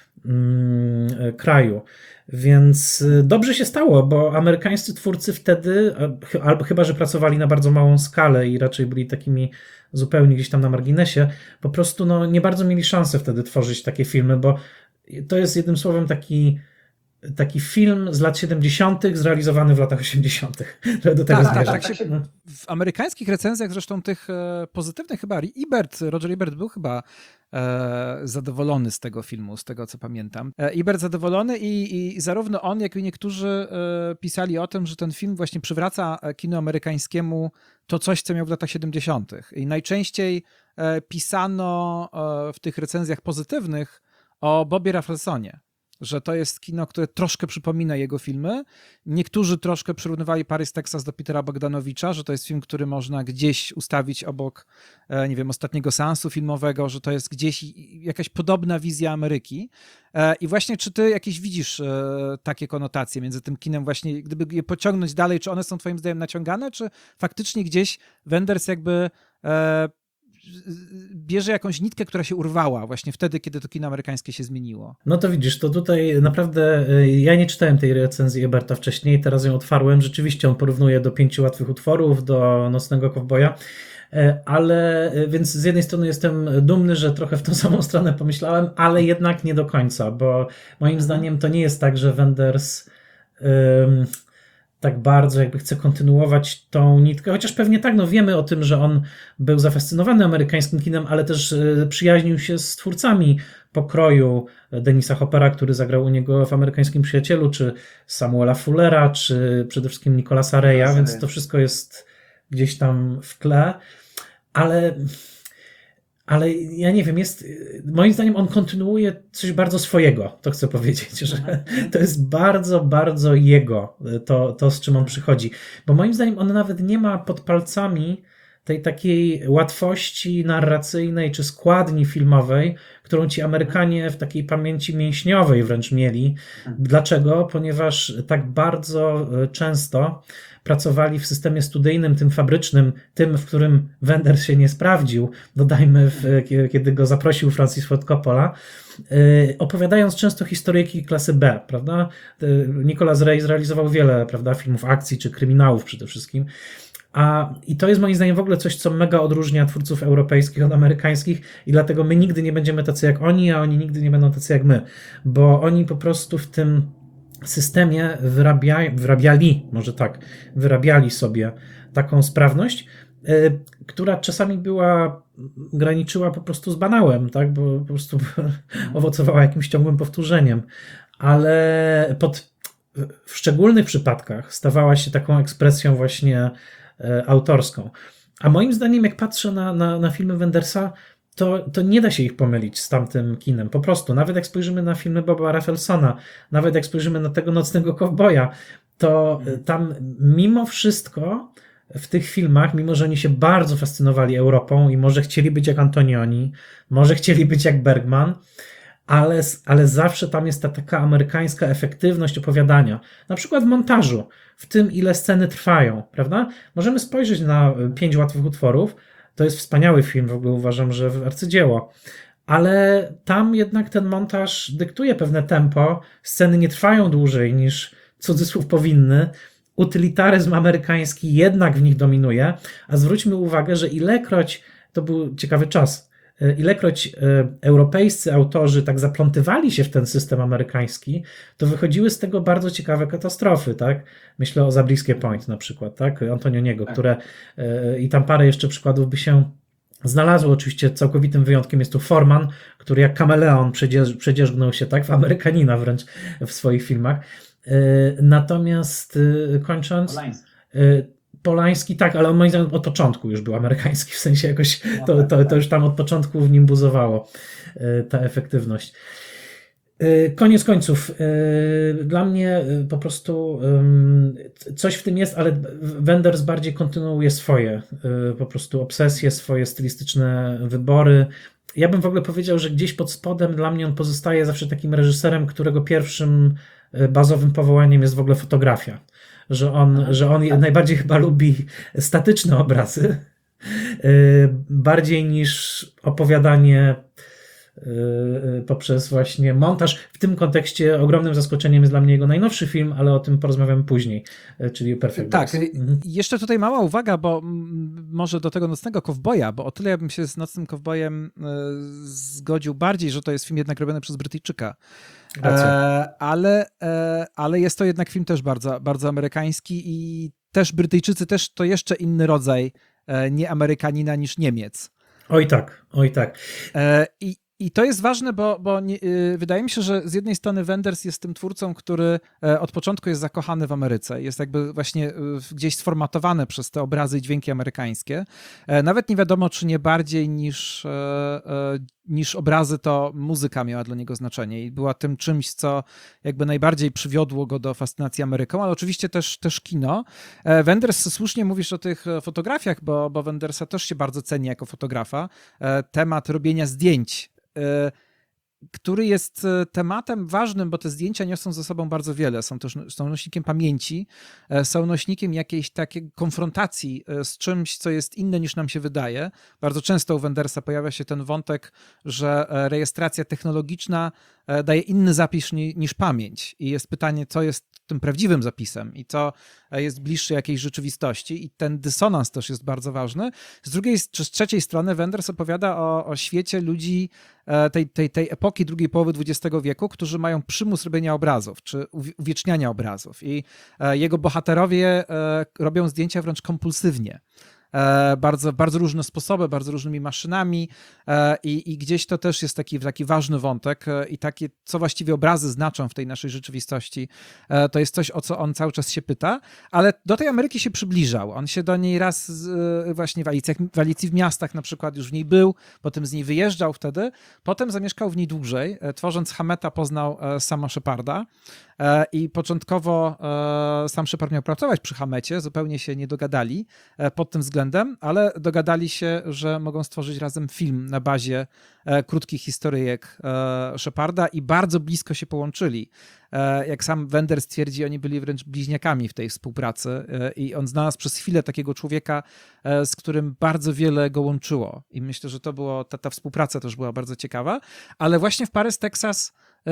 kraju. Więc dobrze się stało, bo amerykańscy twórcy wtedy, albo chyba że pracowali na bardzo małą skalę i raczej byli takimi zupełnie gdzieś tam na marginesie, po prostu nie bardzo mieli szansę wtedy tworzyć takie filmy, bo to jest jednym słowem taki film z lat 70. zrealizowany w latach 80. Do tego w amerykańskich recenzjach, zresztą tych pozytywnych chyba, Roger Ebert był chyba zadowolony z tego filmu, z tego co pamiętam. Ebert zadowolony i zarówno on, jak i niektórzy pisali o tym, że ten film właśnie przywraca kinu amerykańskiemu to coś, co miał w latach 70. I najczęściej pisano w tych recenzjach pozytywnych o Bobie Rafflesonie, że to jest kino, które troszkę przypomina jego filmy. Niektórzy troszkę przyrównywali Paris, Texas do Petera Bogdanowicza, że to jest film, który można gdzieś ustawić obok, nie wiem, ostatniego seansu filmowego, że to jest gdzieś jakaś podobna wizja Ameryki. I właśnie czy ty jakieś widzisz takie konotacje między tym kinem właśnie, gdyby je pociągnąć dalej, czy one są twoim zdaniem naciągane, czy faktycznie gdzieś Wenders jakby bierze jakąś nitkę, która się urwała właśnie wtedy, kiedy to kino amerykańskie się zmieniło. No to widzisz, to tutaj naprawdę ja nie czytałem tej recenzji Eberta wcześniej, teraz ją otwarłem. Rzeczywiście on porównuje do 5 łatwych utworów, do Nocnego Kowboja, ale więc z jednej strony jestem dumny, że trochę w tą samą stronę pomyślałem, ale jednak nie do końca, bo moim zdaniem to nie jest tak, że Wenders tak bardzo jakby chce kontynuować tą nitkę, chociaż pewnie tak, no wiemy o tym, że on był zafascynowany amerykańskim kinem, ale też przyjaźnił się z twórcami pokroju Denisa Hoppera, który zagrał u niego w Amerykańskim Przyjacielu, czy Samuela Fullera, czy przede wszystkim Nicolasa Reya, więc to wszystko jest gdzieś tam w tle, ale ja nie wiem, moim zdaniem on kontynuuje coś bardzo swojego, to chcę powiedzieć, że to jest bardzo, bardzo jego, to z czym on przychodzi, bo moim zdaniem on nawet nie ma pod palcami tej takiej łatwości narracyjnej czy składni filmowej, którą ci Amerykanie w takiej pamięci mięśniowej wręcz mieli. Dlaczego? Ponieważ tak bardzo często pracowali w systemie studyjnym, tym fabrycznym, tym, w którym Wenders się nie sprawdził, dodajmy, kiedy go zaprosił Francis Ford Coppola, opowiadając często historyjki klasy B, prawda? Nicolas Ray zrealizował wiele, prawda, filmów akcji czy kryminałów przede wszystkim. I to jest moim zdaniem w ogóle coś, co mega odróżnia twórców europejskich od amerykańskich i dlatego my nigdy nie będziemy tacy jak oni, a oni nigdy nie będą tacy jak my, bo oni po prostu w tym systemie wyrabiali sobie taką sprawność, która czasami graniczyła po prostu z banałem, tak? Bo po prostu owocowała jakimś ciągłym powtórzeniem, ale w szczególnych przypadkach stawała się taką ekspresją właśnie autorską. A moim zdaniem, jak patrzę na filmy Wendersa, to nie da się ich pomylić z tamtym kinem. Po prostu, nawet jak spojrzymy na filmy Boba Raffelsona, nawet jak spojrzymy na tego Nocnego Kowboja, to tam mimo wszystko w tych filmach, mimo że oni się bardzo fascynowali Europą i może chcieli być jak Antonioni, może chcieli być jak Bergman, ale zawsze tam jest ta taka amerykańska efektywność opowiadania. Na przykład w montażu, w tym ile sceny trwają, prawda? Możemy spojrzeć na 5 łatwych utworów, to jest wspaniały film, w ogóle uważam, że arcydzieło, ale tam jednak ten montaż dyktuje pewne tempo, sceny nie trwają dłużej niż cudzysłów powinny, utylitaryzm amerykański jednak w nich dominuje, a zwróćmy uwagę, że to był ciekawy czas, ilekroć europejscy autorzy tak zaplątywali się w ten system amerykański, to wychodziły z tego bardzo ciekawe katastrofy, tak? Myślę o Zabriskie Point na przykład, tak? Antonioniego, które i tam parę jeszcze przykładów by się znalazło. Oczywiście całkowitym wyjątkiem jest tu Forman, który jak kameleon przedzierzgnął się, tak? W Amerykanina wręcz w swoich filmach. Natomiast kończąc... Polański, tak, ale on moim zdaniem od początku już był amerykański, w sensie jakoś to już tam od początku w nim buzowało ta efektywność. Koniec końców, dla mnie po prostu coś w tym jest, ale Wenders bardziej kontynuuje swoje po prostu obsesje, swoje stylistyczne wybory. Ja bym w ogóle powiedział, że gdzieś pod spodem dla mnie on pozostaje zawsze takim reżyserem, którego pierwszym bazowym powołaniem jest w ogóle fotografia. Że on najbardziej chyba lubi statyczne obrazy, bardziej niż opowiadanie poprzez właśnie montaż. W tym kontekście ogromnym zaskoczeniem jest dla mnie jego najnowszy film, ale o tym porozmawiamy później, czyli Perfect Days. Tak, jeszcze tutaj mała uwaga, bo może do tego Nocnego Kowboja, bo o tyle ja bym się z Nocnym Kowbojem zgodził bardziej, że to jest film jednak robiony przez Brytyjczyka. Ale jest to jednak film też bardzo, bardzo amerykański i też Brytyjczycy też to jeszcze inny rodzaj nie Amerykanina niż Niemiec. Oj tak. I I to jest ważne, bo wydaje mi się, że z jednej strony Wenders jest tym twórcą, który od początku jest zakochany w Ameryce. Jest jakby właśnie gdzieś sformatowany przez te obrazy i dźwięki amerykańskie. Nawet nie wiadomo, czy nie bardziej niż obrazy, to muzyka miała dla niego znaczenie i była tym czymś, co jakby najbardziej przywiodło go do fascynacji Ameryką, ale oczywiście też kino. Wenders, słusznie mówisz o tych fotografiach, bo Wendersa też się bardzo ceni jako fotografa. Temat robienia zdjęć, który jest tematem ważnym, bo te zdjęcia niosą ze sobą bardzo wiele. Są nośnikiem pamięci, są nośnikiem jakiejś takiej konfrontacji z czymś, co jest inne niż nam się wydaje. Bardzo często u Wendersa pojawia się ten wątek, że rejestracja technologiczna daje inny zapis niż pamięć. I jest pytanie, co jest tym prawdziwym zapisem i co jest bliższe jakiejś rzeczywistości. I ten dysonans też jest bardzo ważny. Z drugiej czy z trzeciej strony Wenders opowiada o świecie ludzi tej epoki drugiej połowy XX wieku, którzy mają przymus robienia obrazów, czy uwieczniania obrazów. I jego bohaterowie robią zdjęcia wręcz kompulsywnie. Bardzo różne sposoby, bardzo różnymi maszynami i gdzieś to też jest taki ważny wątek i takie, co właściwie obrazy znaczą w tej naszej rzeczywistości, to jest coś, o co on cały czas się pyta, ale do tej Ameryki się przybliżał. On się do niej raz właśnie w Alicji w miastach na przykład już w niej był, potem z niej wyjeżdżał wtedy, potem zamieszkał w niej dłużej, tworząc Hammeta poznał Sama Sheparda i początkowo Sam Shepard miał pracować przy Hammecie, zupełnie się nie dogadali pod tym względem, ale dogadali się, że mogą stworzyć razem film na bazie krótkich historyjek Sheparda i bardzo blisko się połączyli. Jak sam Wenders twierdzi, oni byli wręcz bliźniakami w tej współpracy i on znalazł przez chwilę takiego człowieka, z którym bardzo wiele go łączyło i myślę, że to było, ta współpraca też była bardzo ciekawa, ale właśnie w Paris, Texas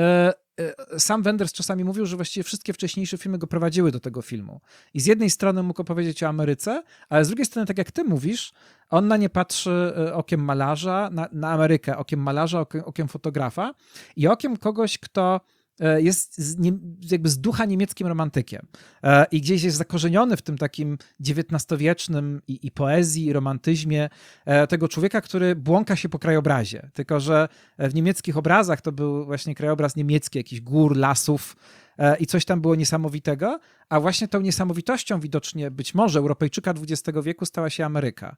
sam Wenders czasami mówił, że właściwie wszystkie wcześniejsze filmy go prowadziły do tego filmu. I z jednej strony mógł opowiedzieć o Ameryce, ale z drugiej strony, tak jak ty mówisz, on na nie patrzy okiem malarza, na Amerykę okiem malarza, okiem fotografa i okiem kogoś, kto jest jakby z ducha niemieckim romantykiem i gdzieś jest zakorzeniony w tym takim XIX-wiecznym i poezji, i romantyzmie tego człowieka, który błąka się po krajobrazie. Tylko że w niemieckich obrazach to był właśnie krajobraz niemiecki, jakichś gór, lasów i coś tam było niesamowitego, a właśnie tą niesamowitością widocznie być może Europejczyka XX wieku stała się Ameryka.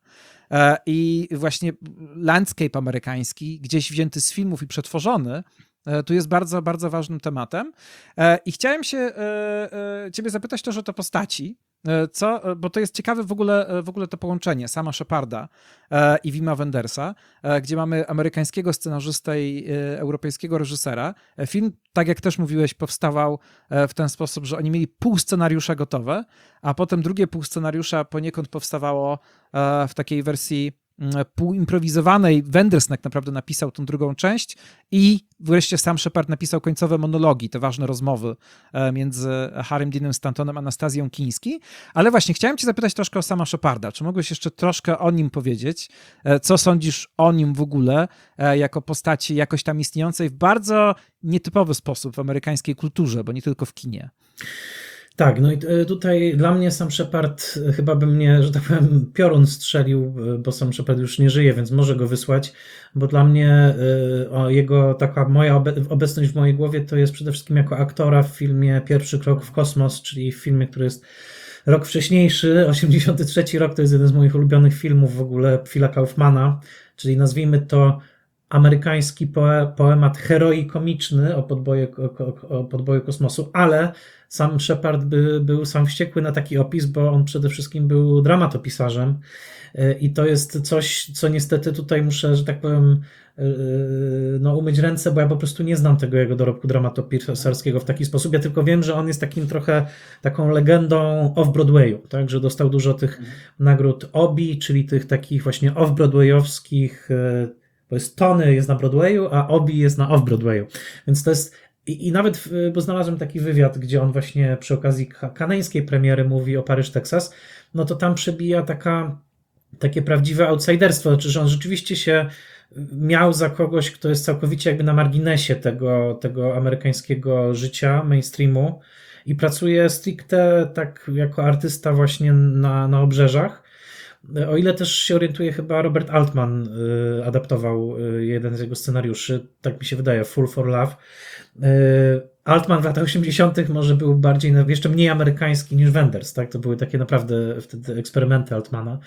I właśnie landscape amerykański, gdzieś wzięty z filmów i przetworzony, tu jest bardzo, bardzo ważnym tematem. I chciałem się ciebie zapytać też o te postaci, bo to jest ciekawe w ogóle to połączenie Sama Sheparda i Wima Wendersa, gdzie mamy amerykańskiego scenarzystę i europejskiego reżysera. Film, tak jak też mówiłeś, powstawał w ten sposób, że oni mieli pół scenariusza gotowe, a potem drugie pół scenariusza poniekąd powstawało w takiej wersji półimprowizowanej. Wenders tak naprawdę napisał tą drugą część i wreszcie sam Shepard napisał końcowe monologi, te ważne rozmowy między Harrym Deanem Stantonem a Anastazją Kiński. Ale właśnie chciałem cię zapytać troszkę o Sama Sheparda. Czy mogłeś jeszcze troszkę o nim powiedzieć? Co sądzisz o nim w ogóle jako postaci jakoś tam istniejącej w bardzo nietypowy sposób w amerykańskiej kulturze, bo nie tylko w kinie? Tak, no i tutaj dla mnie Sam Shepard chyba by mnie, że tak powiem, piorun strzelił, bo Sam Shepard już nie żyje, więc może go wysłać, bo dla mnie jego taka moja obecność w mojej głowie to jest przede wszystkim jako aktora w filmie Pierwszy krok w kosmos, czyli w filmie, który jest rok wcześniejszy, 83 rok, to jest jeden z moich ulubionych filmów w ogóle Phila Kaufmana, czyli nazwijmy to amerykański poemat heroi komiczny o podboju kosmosu, ale sam Shepard był sam wściekły na taki opis, bo on przede wszystkim był dramatopisarzem i to jest coś, co niestety tutaj muszę, że tak powiem, umyć ręce, bo ja po prostu nie znam tego jego dorobku dramatopisarskiego w taki sposób. Ja tylko wiem, że on jest taką legendą off-Broadwayu, tak, że dostał dużo tych nagród Obie, czyli tych takich właśnie off-broadwayowskich, bo jest Tony jest na Broadwayu, a Obie jest na off-Broadwayu. Więc to jest i nawet, bo znalazłem taki wywiad, gdzie on właśnie przy okazji kanańskiej premiery mówi o Paryż, Teksas, no to tam przebija takie prawdziwe outsiderstwo, znaczy, że on rzeczywiście się miał za kogoś, kto jest całkowicie jakby na marginesie tego amerykańskiego życia, mainstreamu i pracuje stricte tak jako artysta właśnie na obrzeżach. O ile też się orientuję, chyba Robert Altman adaptował jeden z jego scenariuszy, tak mi się wydaje, Fool for Love. Altman w latach 80. może był bardziej, jeszcze mniej amerykański niż Wenders, tak? To były takie naprawdę wtedy eksperymenty Altmana.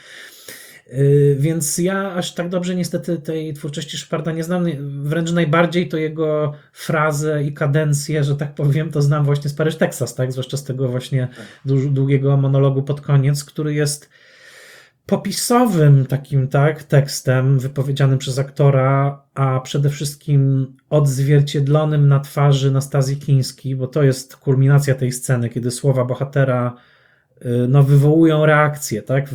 Więc ja aż tak dobrze niestety tej twórczości Sheparda nie znam. Wręcz najbardziej to jego frazę i kadencję, że tak powiem, to znam właśnie z Paryż, Teksas, tak? Zwłaszcza z tego właśnie długiego monologu pod koniec, który jest popisowym takim, tak, tekstem wypowiedzianym przez aktora, a przede wszystkim odzwierciedlonym na twarzy Nastazji Kinski, bo to jest kulminacja tej sceny, kiedy słowa bohatera no, wywołują reakcję, tak,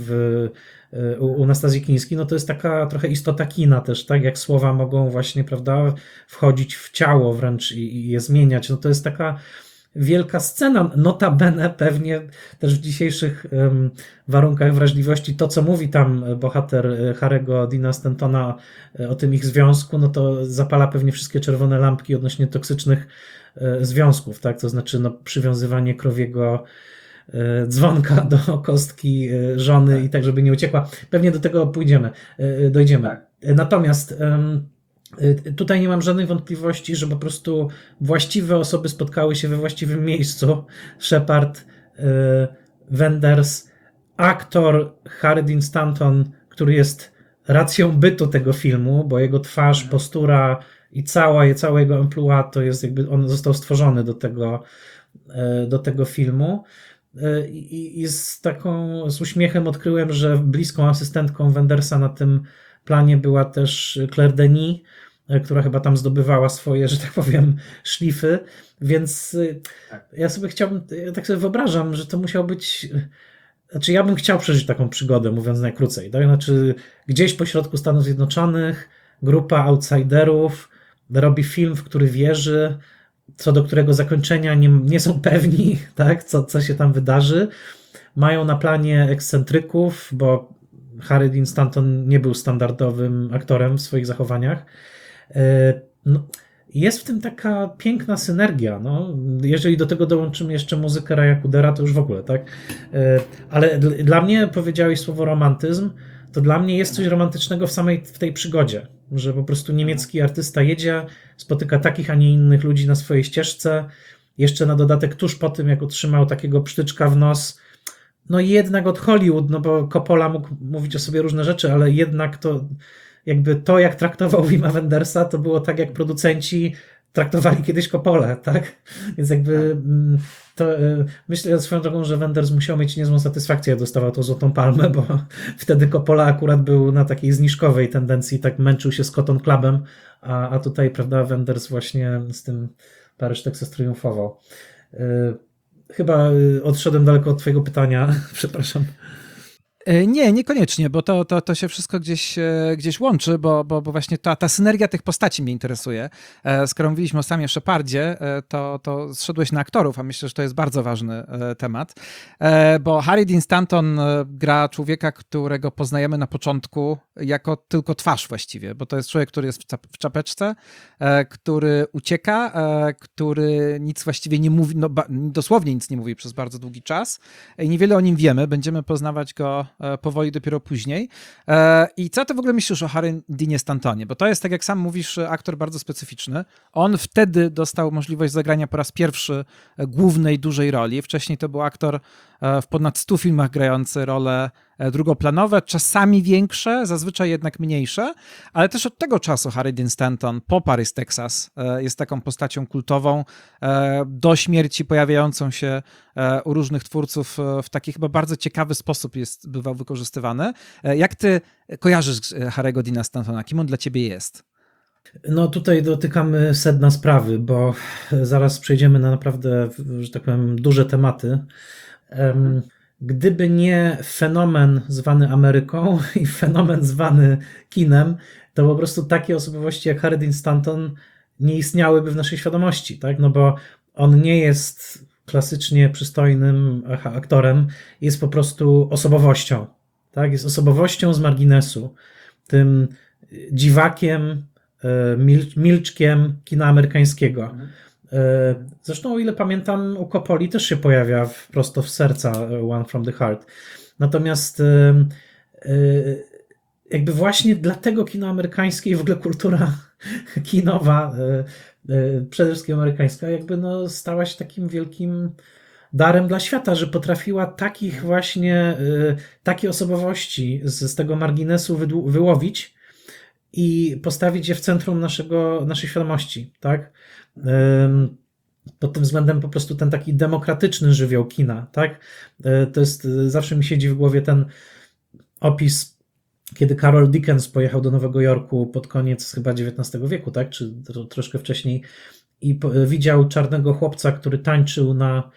u Nastazji Kinski, no to jest taka trochę istota kina też, tak, jak słowa mogą właśnie, prawda, wchodzić w ciało wręcz i je zmieniać, no to jest taka wielka scena, notabene pewnie też w dzisiejszych warunkach wrażliwości, to co mówi tam bohater Harry'ego Deana Stantona o tym ich związku, no to zapala pewnie wszystkie czerwone lampki odnośnie toksycznych związków, tak, to znaczy no, przywiązywanie krowiego dzwonka do kostki żony i tak, żeby nie uciekła. Pewnie do tego dojdziemy. Tak. Natomiast tutaj nie mam żadnej wątpliwości, że po prostu właściwe osoby spotkały się we właściwym miejscu. Shepard, Wenders, aktor Harry Dean Stanton, który jest racją bytu tego filmu, bo jego twarz, postura i całe jego emploi to jest jakby, on został stworzony do tego filmu. I z uśmiechem odkryłem, że bliską asystentką Wendersa na tym planie była też Claire Denis, która chyba tam zdobywała swoje, że tak powiem, szlify, więc ja tak sobie wyobrażam, że to musiał być, znaczy ja bym chciał przeżyć taką przygodę, mówiąc najkrócej, tak? Znaczy gdzieś pośrodku Stanów Zjednoczonych grupa outsiderów robi film, w który wierzy, co do którego zakończenia nie są pewni, tak? Co się tam wydarzy. Mają na planie ekscentryków, bo Harry Dean Stanton nie był standardowym aktorem w swoich zachowaniach. No, jest w tym taka piękna synergia. No. Jeżeli do tego dołączymy jeszcze muzykę Raya Coodera, to już w ogóle, tak? Ale dla mnie, powiedziałeś słowo romantyzm, to dla mnie jest coś romantycznego w tej przygodzie, że po prostu niemiecki artysta jedzie, spotyka takich, a nie innych ludzi na swojej ścieżce, jeszcze na dodatek tuż po tym, jak otrzymał takiego psztyczka w nos, no jednak od Hollywood, no bo Coppola mógł mówić o sobie różne rzeczy, ale jednak to jakby to, jak traktował Wima Wendersa, to było tak, jak producenci traktowali kiedyś Coppolę, tak? Więc jakby to myślę swoją drogą, że Wenders musiał mieć niezłą satysfakcję, jak dostawał tą Złotą Palmę, bo wtedy Coppola akurat był na takiej zniżkowej tendencji, tak męczył się z Cotton Clubem, a tutaj, prawda, Wenders właśnie z tym Paryż, Teksas triumfował. Chyba odszedłem daleko od twojego pytania, przepraszam. Nie, niekoniecznie, bo to się wszystko gdzieś łączy, bo właśnie ta synergia tych postaci mnie interesuje. Skoro mówiliśmy o samie Shepardzie, to zszedłeś na aktorów, a myślę, że to jest bardzo ważny temat, bo Harry Dean Stanton gra człowieka, którego poznajemy na początku jako tylko twarz właściwie, bo to jest człowiek, który jest w czapeczce, który ucieka, który nic właściwie nie mówi, no dosłownie nic nie mówi przez bardzo długi czas i niewiele o nim wiemy, będziemy poznawać go powoli dopiero później. I co ty w ogóle myślisz o Harry Deanie Stantonie? Bo to jest, tak jak sam mówisz, aktor bardzo specyficzny. On wtedy dostał możliwość zagrania po raz pierwszy głównej, dużej roli. Wcześniej to był aktor w ponad 100 filmach grający role drugoplanowe, czasami większe, zazwyczaj jednak mniejsze, ale też od tego czasu Harry Dean Stanton po Paris, Texas jest taką postacią kultową, do śmierci pojawiającą się u różnych twórców w taki chyba bardzo ciekawy sposób bywał wykorzystywany. Jak ty kojarzysz Harry'ego Deana Stantona? Kim on dla ciebie jest? No tutaj dotykamy sedna sprawy, bo zaraz przejdziemy na naprawdę, że tak powiem, duże tematy. Gdyby nie fenomen zwany Ameryką i fenomen zwany kinem, to po prostu takie osobowości jak Harry Dean Stanton nie istniałyby w naszej świadomości, tak? No bo on nie jest klasycznie przystojnym aktorem, jest po prostu osobowością, tak? Jest osobowością z marginesu, tym dziwakiem, milczkiem kina amerykańskiego. Zresztą, o ile pamiętam, u Coppoli też się pojawia prosto w serca One from the Heart. Natomiast jakby właśnie dlatego kino amerykańskie i w ogóle kultura kinowa, przede wszystkim amerykańska, jakby no stała się takim wielkim darem dla świata, że potrafiła takich właśnie, takie osobowości z tego marginesu wyłowić i postawić je w centrum naszej świadomości, tak? Pod tym względem po prostu ten taki demokratyczny żywioł kina, tak? To jest, zawsze mi siedzi w głowie ten opis, kiedy Carol Dickens pojechał do Nowego Jorku pod koniec chyba XIX wieku, tak? Czy troszkę wcześniej i widział czarnego chłopca, który tańczył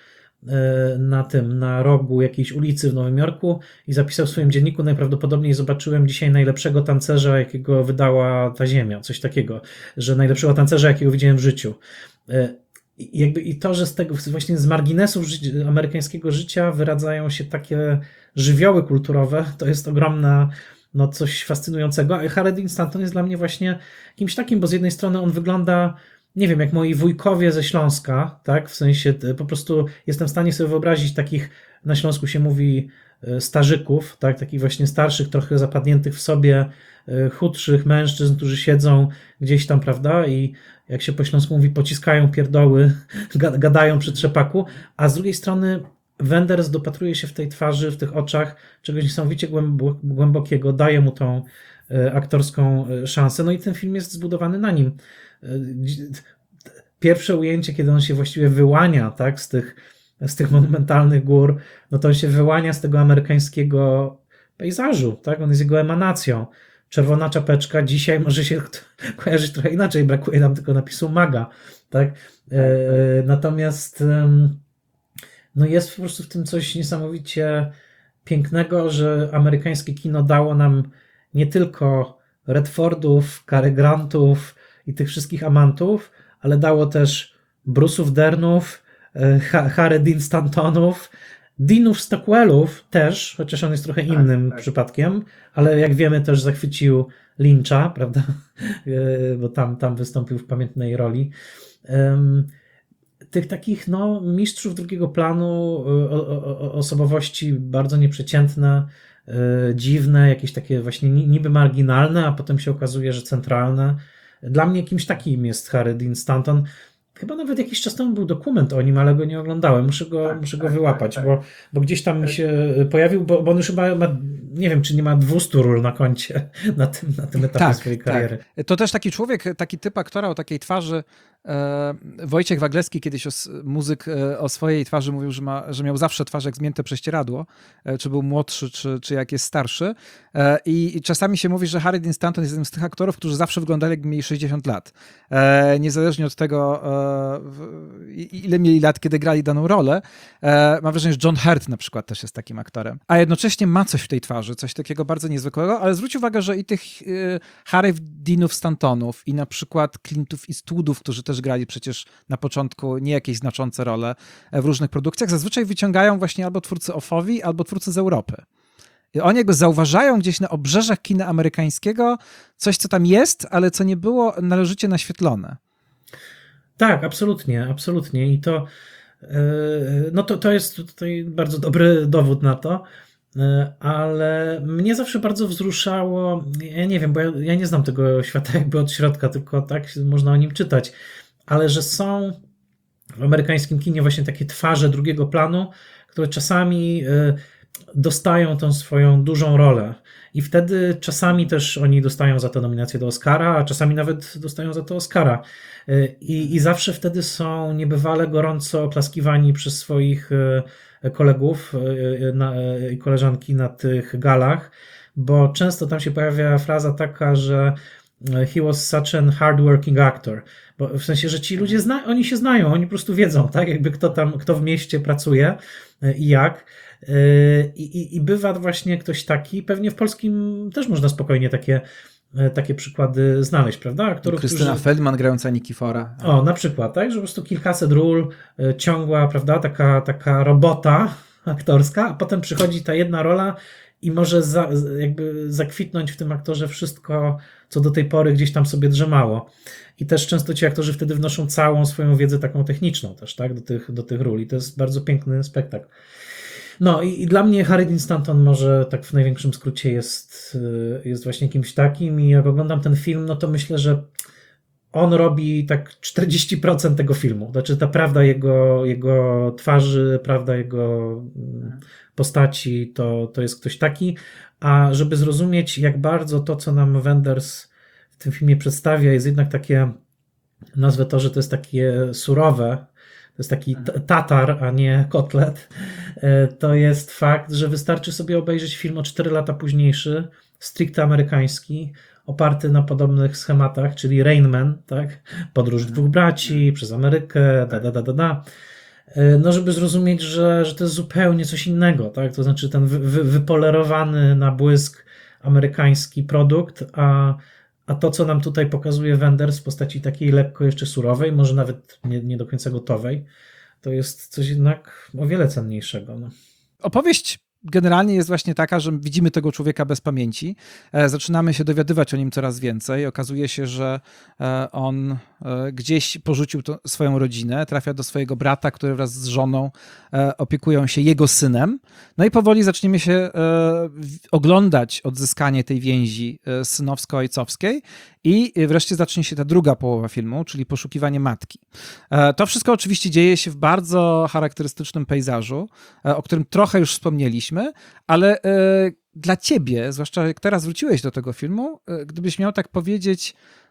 na rogu jakiejś ulicy w Nowym Jorku i zapisał w swoim dzienniku: najprawdopodobniej zobaczyłem dzisiaj najlepszego tancerza, jakiego wydała ta ziemia, coś takiego, że najlepszego tancerza, jakiego widziałem w życiu. I to, że z tego właśnie z marginesów amerykańskiego życia wyradzają się takie żywioły kulturowe, to jest ogromna, no coś fascynującego. A Harry Dean Stanton jest dla mnie właśnie kimś takim, bo z jednej strony on wygląda, nie wiem, jak moi wujkowie ze Śląska, tak? W sensie po prostu jestem w stanie sobie wyobrazić takich, na Śląsku się mówi starzyków, tak? Takich właśnie starszych, trochę zapadniętych w sobie, chudszych mężczyzn, którzy siedzą gdzieś tam, prawda? I jak się po śląsku mówi, pociskają pierdoły, gadają przy trzepaku, a z drugiej strony Wenders dopatruje się w tej twarzy, w tych oczach czegoś niesamowicie głębokiego, daje mu tą aktorską szansę, no i ten film jest zbudowany na nim. Pierwsze ujęcie, kiedy on się właściwie wyłania, tak, z tych monumentalnych gór, no to on się wyłania z tego amerykańskiego pejzażu, tak, on jest jego emanacją. Czerwona czapeczka dzisiaj może się kojarzyć trochę inaczej, brakuje nam tylko napisu MAGA, tak? Natomiast no jest po prostu w tym coś niesamowicie pięknego, że amerykańskie kino dało nam nie tylko Redfordów, Cary Grantów i tych wszystkich amantów, ale dało też Bruce'ów Dernów, Harry Dean Stantonów, Deanów Stockwellów też, chociaż on jest trochę innym przypadkiem, ale jak wiemy też zachwycił Lyncha, prawda? Bo tam wystąpił w pamiętnej roli. Tych takich no, mistrzów drugiego planu, osobowości bardzo nieprzeciętne, dziwne, jakieś takie właśnie niby marginalne, a potem się okazuje, że centralne. Dla mnie kimś takim jest Harry Dean Stanton. Chyba nawet jakiś czas temu był dokument o nim, ale go nie oglądałem. Muszę go wyłapać, bo gdzieś tam mi się pojawił, bo on już chyba ma, nie wiem, czy nie ma 200 ról na koncie na tym etapie swojej kariery. Tak. To też taki człowiek, taki typ aktora o takiej twarzy. Wojciech Wagleski kiedyś muzyk o swojej twarzy mówił, że miał zawsze twarz jak zmięte prześcieradło, czy był młodszy, czy jak jest starszy. I czasami się mówi, że Harry Dean Stanton jest jednym z tych aktorów, którzy zawsze wyglądali, jakby mieli 60 lat. Niezależnie od tego, ile mieli lat, kiedy grali daną rolę. Mam wrażenie, że John Hurt na przykład też jest takim aktorem. A jednocześnie ma coś w tej twarzy, coś takiego bardzo niezwykłego, ale zwróć uwagę, że i tych Harry Deanów Stantonów i na przykład Clintów Eastwoodów, którzy też grali przecież na początku nie jakieś znaczące role w różnych produkcjach, zazwyczaj wyciągają właśnie albo twórcy offowi, albo twórcy z Europy. I oni jakby zauważają gdzieś na obrzeżach kina amerykańskiego coś, co tam jest, ale co nie było należycie naświetlone. Tak, absolutnie, absolutnie. I to jest tutaj bardzo dobry dowód na to, ale mnie zawsze bardzo wzruszało, ja nie wiem, bo ja nie znam tego świata jakby od środka, tylko tak można o nim czytać, ale że są w amerykańskim kinie właśnie takie twarze drugiego planu, które czasami dostają tą swoją dużą rolę. I wtedy czasami też oni dostają za to nominację do Oscara, a czasami nawet dostają za to Oscara. I zawsze wtedy są niebywale gorąco oklaskiwani przez swoich kolegów i koleżanki na tych galach, bo często tam się pojawia fraza taka, że he was such an hardworking actor. Bo w sensie, że ci ludzie oni się znają, oni po prostu wiedzą, tak, jakby kto w mieście pracuje i jak. I bywa właśnie ktoś taki, pewnie w polskim też można spokojnie takie przykłady znaleźć, prawda? Aktorów, Krystyna Feldman grająca Nikifora. O, na przykład, tak, że po prostu kilkaset ról, ciągła, prawda, taka robota aktorska, a potem przychodzi ta jedna rola i może jakby zakwitnąć w tym aktorze wszystko, co do tej pory gdzieś tam sobie drzemało. I też często ci aktorzy wtedy wnoszą całą swoją wiedzę taką techniczną też, tak, do tych ról. I to jest bardzo piękny spektakl. No i dla mnie Harry Dean Stanton może tak w największym skrócie jest właśnie kimś takim i jak oglądam ten film, no to myślę, że on robi tak 40% tego filmu. Znaczy ta prawda jego twarzy, prawda jego postaci, to jest ktoś taki. A żeby zrozumieć, jak bardzo to, co nam Wenders w tym filmie przedstawia, jest jednak takie, nazwę to, że to jest takie surowe, to jest taki tatar, a nie kotlet, to jest fakt, że wystarczy sobie obejrzeć film o 4 lata późniejszy, stricte amerykański, oparty na podobnych schematach, czyli Rain Man, tak? Podróż dwóch braci przez Amerykę, no, żeby zrozumieć, że to jest zupełnie coś innego, tak? To znaczy ten wypolerowany na błysk amerykański produkt, a to, co nam tutaj pokazuje Wenders w postaci takiej lekko jeszcze surowej, może nawet nie do końca gotowej, to jest coś jednak o wiele cenniejszego. No. Opowieść generalnie jest właśnie taka, że widzimy tego człowieka bez pamięci, zaczynamy się dowiadywać o nim coraz więcej, okazuje się, że on gdzieś porzucił swoją rodzinę, trafia do swojego brata, który wraz z żoną opiekują się jego synem, no i powoli zaczniemy się oglądać odzyskanie tej więzi synowsko-ojcowskiej i wreszcie zacznie się ta druga połowa filmu, czyli poszukiwanie matki. To wszystko oczywiście dzieje się w bardzo charakterystycznym pejzażu, o którym trochę już wspomnieliśmy, ale dla ciebie, zwłaszcza jak teraz wróciłeś do tego filmu, gdybyś miał tak powiedzieć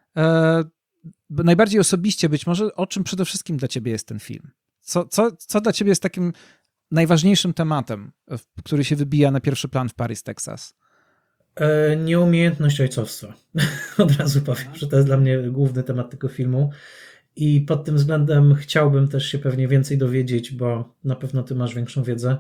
najbardziej osobiście być może, o czym przede wszystkim dla ciebie jest ten film? Co dla ciebie jest takim najważniejszym tematem, który się wybija na pierwszy plan w Paris, Texas? Nieumiejętność ojcowstwa. Od razu powiem, że to jest dla mnie główny temat tego filmu i pod tym względem chciałbym też się pewnie więcej dowiedzieć, bo na pewno ty masz większą wiedzę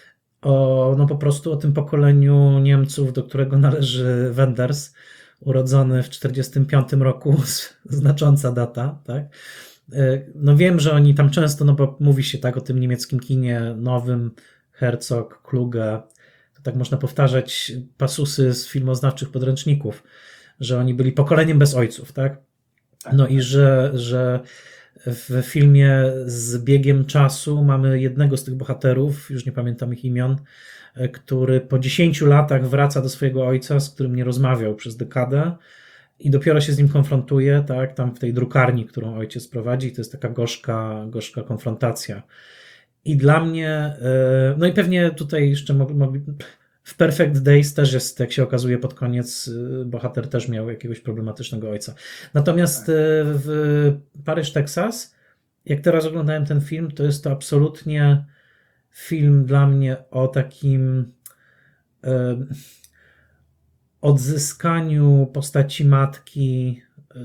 no po prostu o tym pokoleniu Niemców, do którego należy Wenders, urodzony w 1945 roku, znacząca data, tak? No wiem, że oni tam często, no bo mówi się tak o tym niemieckim kinie nowym, Herzog, Kluge, to tak można powtarzać pasusy z filmoznawczych podręczników, że oni byli pokoleniem bez ojców, tak? No i że w filmie z biegiem czasu mamy jednego z tych bohaterów, już nie pamiętam ich imion, który po 10 latach wraca do swojego ojca, z którym nie rozmawiał przez dekadę i dopiero się z nim konfrontuje, tak, tam w tej drukarni, którą ojciec prowadzi, to jest taka gorzka konfrontacja. I dla mnie, no i pewnie tutaj jeszcze w Perfect Days też jest, jak się okazuje pod koniec, bohater też miał jakiegoś problematycznego ojca. Natomiast w Paryż, Texas, jak teraz oglądałem ten film, to jest to absolutnie film dla mnie o takim odzyskaniu postaci matki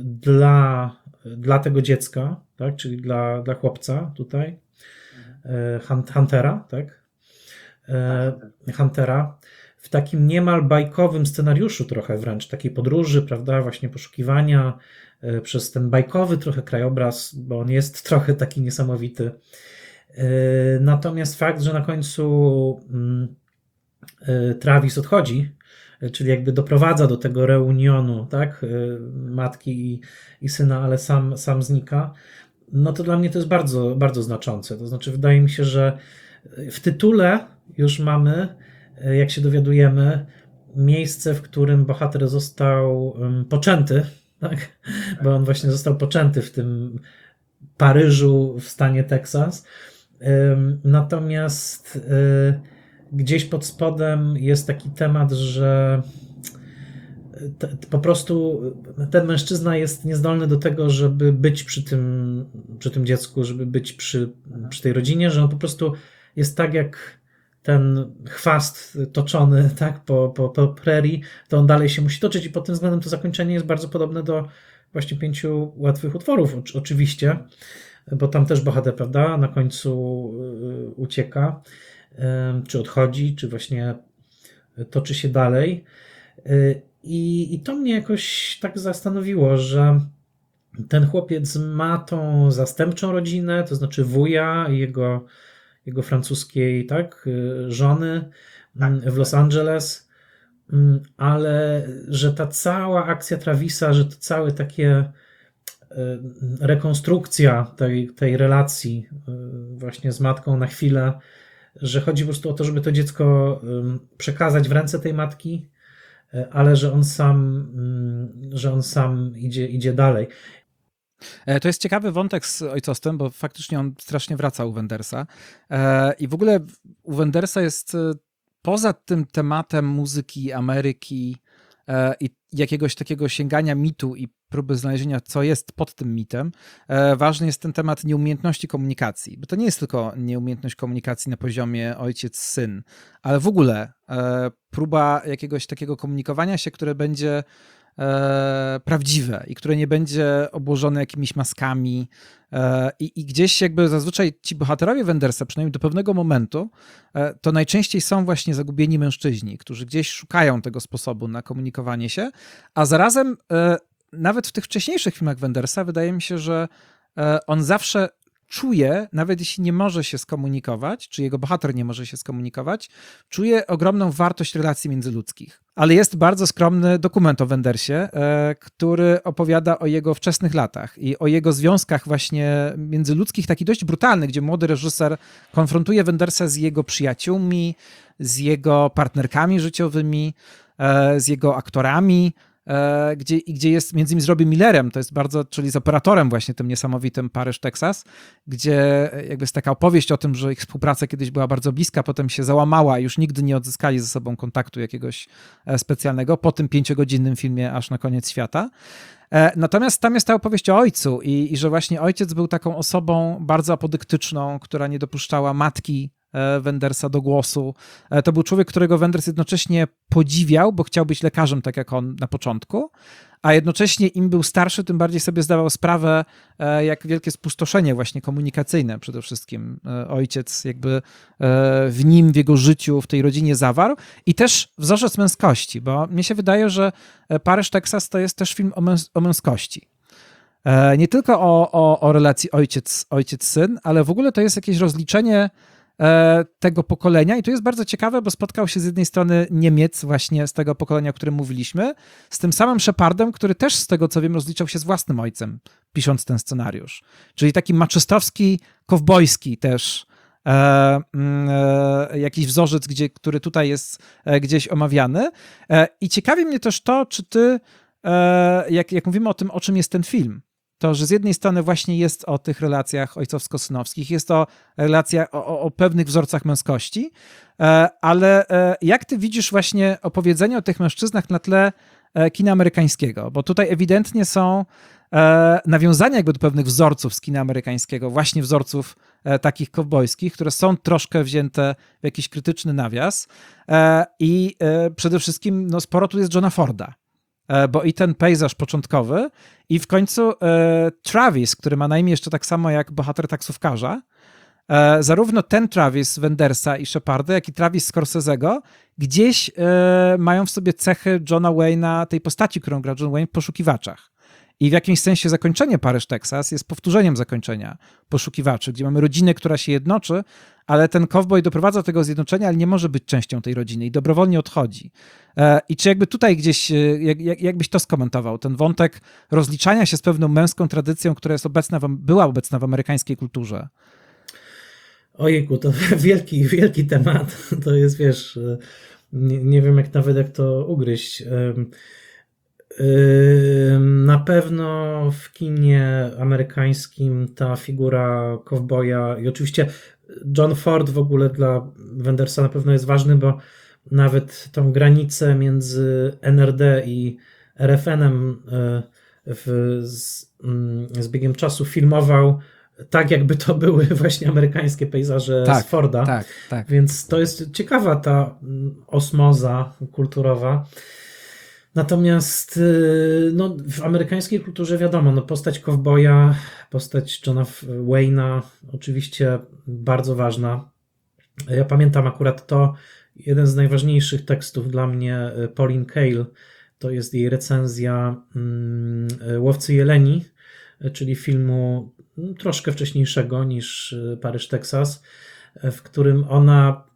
dla tego dziecka, tak? Czyli dla chłopca tutaj, Huntera, tak? Huntera, w takim niemal bajkowym scenariuszu trochę wręcz, takiej podróży, prawda, właśnie poszukiwania przez ten bajkowy trochę krajobraz, bo on jest trochę taki niesamowity. Natomiast fakt, że na końcu Travis odchodzi, czyli jakby doprowadza do tego reunionu, tak, matki i syna, ale sam znika, no to dla mnie to jest bardzo, bardzo znaczące. To znaczy wydaje mi się, że w tytule już mamy, jak się dowiadujemy, miejsce, w którym bohater został poczęty, tak? Bo on właśnie został poczęty w tym Paryżu w stanie Teksas. Natomiast gdzieś pod spodem jest taki temat, że po prostu ten mężczyzna jest niezdolny do tego, żeby być przy tym dziecku, żeby być przy tej rodzinie, że on po prostu jest tak jak ten chwast toczony, tak, po prerii, to on dalej się musi toczyć i pod tym względem to zakończenie jest bardzo podobne do właśnie 5 łatwych utworów, oczywiście, bo tam też bohater, prawda, na końcu ucieka, czy odchodzi, czy właśnie toczy się dalej. I to mnie jakoś tak zastanowiło, że ten chłopiec ma tą zastępczą rodzinę, to znaczy wuja i jego francuskiej, tak, żony w Los Angeles. ale że ta cała akcja Travisa, że to całe takie rekonstrukcja tej relacji właśnie z matką na chwilę, że chodzi po prostu o to, żeby to dziecko przekazać w ręce tej matki, ale że on sam idzie dalej. To jest ciekawy wątek z ojcostwem, bo faktycznie on strasznie wraca u Wendersa. I w ogóle u Wendersa jest poza tym tematem muzyki, Ameryki i jakiegoś takiego sięgania mitu i próby znalezienia, co jest pod tym mitem, ważny jest ten temat nieumiejętności komunikacji. Bo to nie jest tylko nieumiejętność komunikacji na poziomie ojciec-syn, ale w ogóle próba jakiegoś takiego komunikowania się, które będzie prawdziwe i które nie będzie obłożone jakimiś maskami i gdzieś jakby zazwyczaj ci bohaterowie Wendersa, przynajmniej do pewnego momentu, to najczęściej są właśnie zagubieni mężczyźni, którzy gdzieś szukają tego sposobu na komunikowanie się, a zarazem nawet w tych wcześniejszych filmach Wendersa wydaje mi się, że on zawsze czuje, nawet jeśli nie może się skomunikować, czy jego bohater nie może się skomunikować, czuje ogromną wartość relacji międzyludzkich. Ale jest bardzo skromny dokument o Wendersie, który opowiada o jego wczesnych latach i o jego związkach właśnie międzyludzkich, taki dość brutalny, gdzie młody reżyser konfrontuje Wendersa z jego przyjaciółmi, z jego partnerkami życiowymi, z jego aktorami, gdzie jest między innymi z Robim Millerem, to jest bardzo, czyli z operatorem właśnie tym niesamowitym Paryż, Teksas, gdzie jakby jest taka opowieść o tym, że ich współpraca kiedyś była bardzo bliska, potem się załamała i już nigdy nie odzyskali ze sobą kontaktu jakiegoś specjalnego po tym 5-godzinnym filmie Aż na koniec świata. Natomiast tam jest ta opowieść o ojcu i że właśnie ojciec był taką osobą bardzo apodyktyczną, która nie dopuszczała matki Wendersa do głosu. To był człowiek, którego Wenders jednocześnie podziwiał, bo chciał być lekarzem, tak jak on na początku, a jednocześnie im był starszy, tym bardziej sobie zdawał sprawę, jak wielkie spustoszenie właśnie komunikacyjne przede wszystkim ojciec jakby w nim, w jego życiu, w tej rodzinie zawarł i też wzorzec męskości, bo mnie się wydaje, że Paryż, Teksas to jest też film o męskości. Nie tylko o relacji ojciec-syn, ale w ogóle to jest jakieś rozliczenie tego pokolenia i to jest bardzo ciekawe, bo spotkał się z jednej strony Niemiec właśnie z tego pokolenia, o którym mówiliśmy, z tym samym Shepardem, który też z tego co wiem rozliczał się z własnym ojcem, pisząc ten scenariusz. Czyli taki maczystowski, kowbojski też jakiś wzorzec, który tutaj jest gdzieś omawiany. I ciekawi mnie też to, czy ty, jak mówimy o tym, o czym jest ten film, to, że z jednej strony właśnie jest o tych relacjach ojcowsko-synowskich, jest to relacja o pewnych wzorcach męskości, ale jak ty widzisz właśnie opowiedzenie o tych mężczyznach na tle kina amerykańskiego? Bo tutaj ewidentnie są nawiązania jakby do pewnych wzorców z kina amerykańskiego, właśnie wzorców takich kowbojskich, które są troszkę wzięte w jakiś krytyczny nawias i przede wszystkim no, sporo tu jest Johna Forda. Bo i ten pejzaż początkowy i w końcu Travis, który ma na imię jeszcze tak samo jak bohater taksówkarza, zarówno ten Travis Wendersa i Sheparda, jak i Travis Scorsese'ego gdzieś mają w sobie cechy Johna Wayne'a, tej postaci, którą gra John Wayne w Poszukiwaczach. I w jakimś sensie zakończenie Paryż, Teksas jest powtórzeniem zakończenia Poszukiwaczy, gdzie mamy rodzinę, która się jednoczy, ale ten cowboy doprowadza do tego zjednoczenia, ale nie może być częścią tej rodziny i dobrowolnie odchodzi. I czy jakby tutaj gdzieś, jakbyś to skomentował, ten wątek rozliczania się z pewną męską tradycją, która jest była obecna w amerykańskiej kulturze? Ojejku, to wielki temat. To jest, wiesz, nie wiem jak to ugryźć. Na pewno w kinie amerykańskim ta figura kowboja i oczywiście John Ford w ogóle dla Wendersa na pewno jest ważny, bo nawet tą granicę między NRD i RFN-em z biegiem czasu filmował tak, jakby to były właśnie amerykańskie pejzaże z Forda. Tak. Więc to jest ciekawa ta osmoza kulturowa. Natomiast no, w amerykańskiej kulturze wiadomo, no, postać kowboja, postać Johna Wayne'a oczywiście bardzo ważna. Ja pamiętam akurat jeden z najważniejszych tekstów dla mnie Pauline Kael, to jest jej recenzja Łowcy Jeleni, czyli filmu troszkę wcześniejszego niż Paryż, Teksas, w którym ona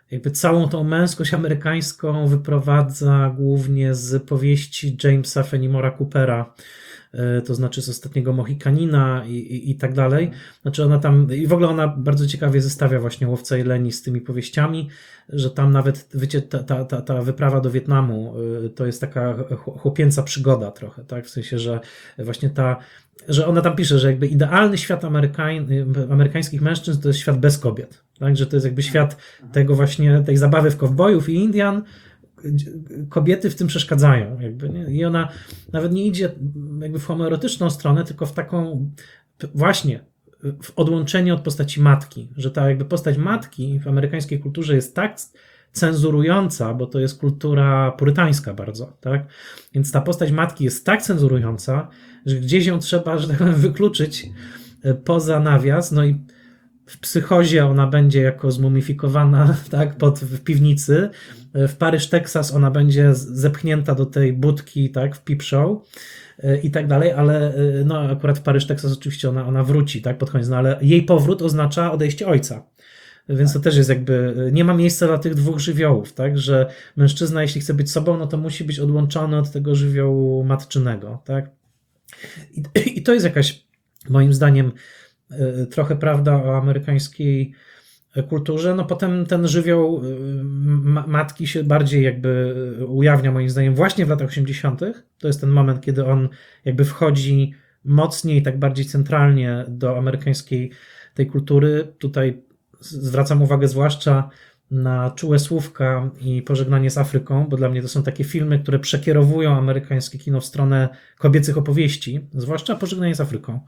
jakby całą tą męskość amerykańską wyprowadza głównie z powieści Jamesa Fenimora Coopera, to znaczy z Ostatniego Mohikanina i tak dalej. Znaczy ona tam, i w ogóle ona bardzo ciekawie zestawia właśnie Łowca Jeleni z tymi powieściami, że tam nawet, wiecie, ta wyprawa do Wietnamu to jest taka chłopięca przygoda trochę, tak? W sensie, że właśnie że ona tam pisze, że jakby idealny świat amerykańskich mężczyzn to jest świat bez kobiet, tak? Że to jest jakby świat tego właśnie, tej zabawy w kowbojów i Indian. Kobiety w tym przeszkadzają jakby, nie? I ona nawet nie idzie jakby w homoerotyczną stronę, tylko w taką właśnie w odłączenie od postaci matki, że ta jakby postać matki w amerykańskiej kulturze jest tak cenzurująca, bo to jest kultura purytańska bardzo, tak? Więc ta postać matki jest tak cenzurująca, że gdzieś ją trzeba, że tak powiem, wykluczyć poza nawias, no i w Psychozie ona będzie jako zmumifikowana, tak, w piwnicy. W Paryż, Teksas ona będzie zepchnięta do tej budki, tak, w Peep Show i tak dalej, ale no akurat w Paryż, Teksas oczywiście ona wróci, tak, pod koniec, no ale jej powrót oznacza odejście ojca. Więc to też jest jakby, nie ma miejsca dla tych dwóch żywiołów, tak, że mężczyzna, jeśli chce być sobą, no to musi być odłączony od tego żywiołu matczynego, tak. I to jest jakaś, moim zdaniem, trochę prawda o amerykańskiej kulturze. No potem ten żywioł matki się bardziej jakby ujawnia, moim zdaniem, właśnie w latach 80. To jest ten moment, kiedy on jakby wchodzi mocniej, tak bardziej centralnie do amerykańskiej tej kultury. Tutaj zwracam uwagę zwłaszcza na Czułe słówka i Pożegnanie z Afryką, bo dla mnie to są takie filmy, które przekierowują amerykańskie kino w stronę kobiecych opowieści, zwłaszcza Pożegnanie z Afryką.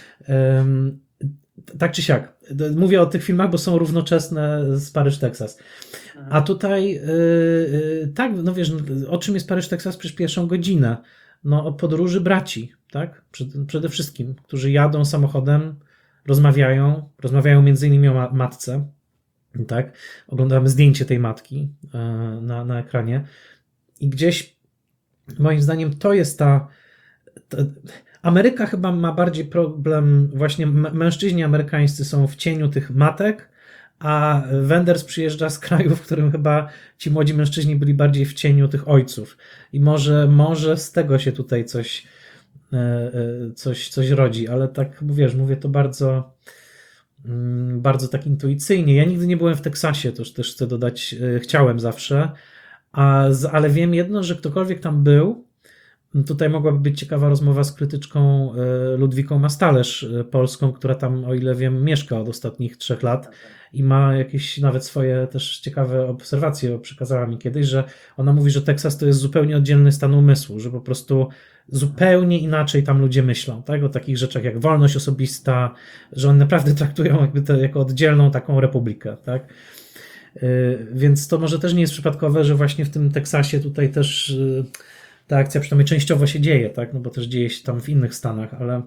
Tak czy siak. Mówię o tych filmach, bo są równoczesne z Paryż, Teksas. A tutaj tak, no wiesz, o czym jest Paryż, Teksas przez pierwszą godzinę? No o podróży braci, tak? Przede wszystkim, którzy jadą samochodem, rozmawiają między innymi o matce, tak? Oglądamy zdjęcie tej matki na ekranie i gdzieś moim zdaniem to jest Ameryka chyba ma bardziej problem, właśnie mężczyźni amerykańscy są w cieniu tych matek, a Wenders przyjeżdża z kraju, w którym chyba ci młodzi mężczyźni byli bardziej w cieniu tych ojców. I może z tego się tutaj coś rodzi, ale tak, wiesz, mówię to bardzo tak intuicyjnie. Ja nigdy nie byłem w Teksasie, to też chcę dodać, chciałem zawsze, ale wiem jedno, że ktokolwiek tam był, tutaj mogłaby być ciekawa rozmowa z krytyczką Ludwiką Mastalerz polską, która tam, o ile wiem, mieszka od ostatnich 3 lat i ma jakieś nawet swoje też ciekawe obserwacje, przekazała mi kiedyś, że ona mówi, że Teksas to jest zupełnie oddzielny stan umysłu, że po prostu zupełnie inaczej tam ludzie myślą, tak? O takich rzeczach jak wolność osobista, że oni naprawdę traktują jakby to jako oddzielną taką republikę, tak? Więc to może też nie jest przypadkowe, że właśnie w tym Teksasie tutaj też ta akcja przynajmniej częściowo się dzieje, tak? No bo też dzieje się tam w innych stanach, ale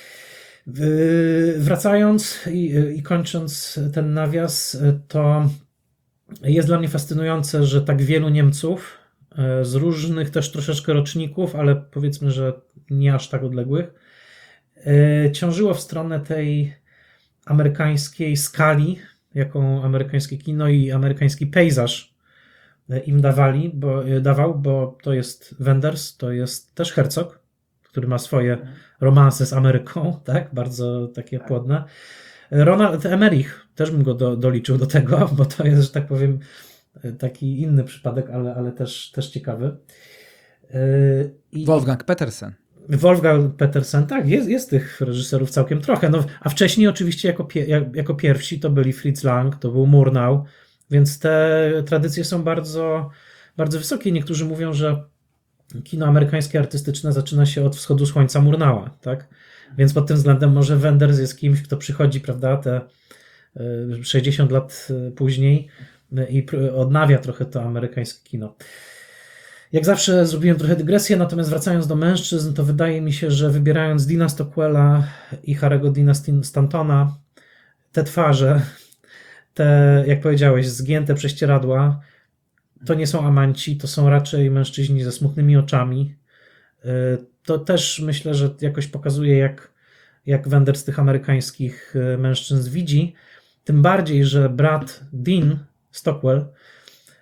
wracając i kończąc ten nawias, to jest dla mnie fascynujące, że tak wielu Niemców z różnych też troszeczkę roczników, ale powiedzmy, że nie aż tak odległych, ciążyło w stronę tej amerykańskiej skali, jaką amerykańskie kino i amerykański pejzaż im dawał, bo to jest Wenders, to jest też Herzog, który ma swoje romanse z Ameryką, tak, bardzo takie płodne. Ronald Emmerich, też bym go doliczył do tego, bo to jest, że tak powiem, taki inny przypadek, ale też ciekawy. Wolfgang Petersen. Wolfgang Petersen, tak, jest tych reżyserów całkiem trochę, no, a wcześniej oczywiście jako pierwsi to byli Fritz Lang, to był Murnau, więc te tradycje są bardzo, bardzo wysokie. Niektórzy mówią, że kino amerykańskie artystyczne zaczyna się od Wschodu Słońca Murnała, tak? Więc pod tym względem może Wenders jest kimś, kto przychodzi, prawda, te 60 lat później i odnawia trochę to amerykańskie kino. Jak zawsze zrobiłem trochę dygresję, natomiast wracając do mężczyzn, to wydaje mi się, że wybierając Deana Stockwella i Harry'ego Deana Stantona, te twarze, te, jak powiedziałeś, zgięte prześcieradła, to nie są amanci, to są raczej mężczyźni ze smutnymi oczami. To też myślę, że jakoś pokazuje, jak Wenders tych amerykańskich mężczyzn widzi. Tym bardziej, że brat Dean Stockwell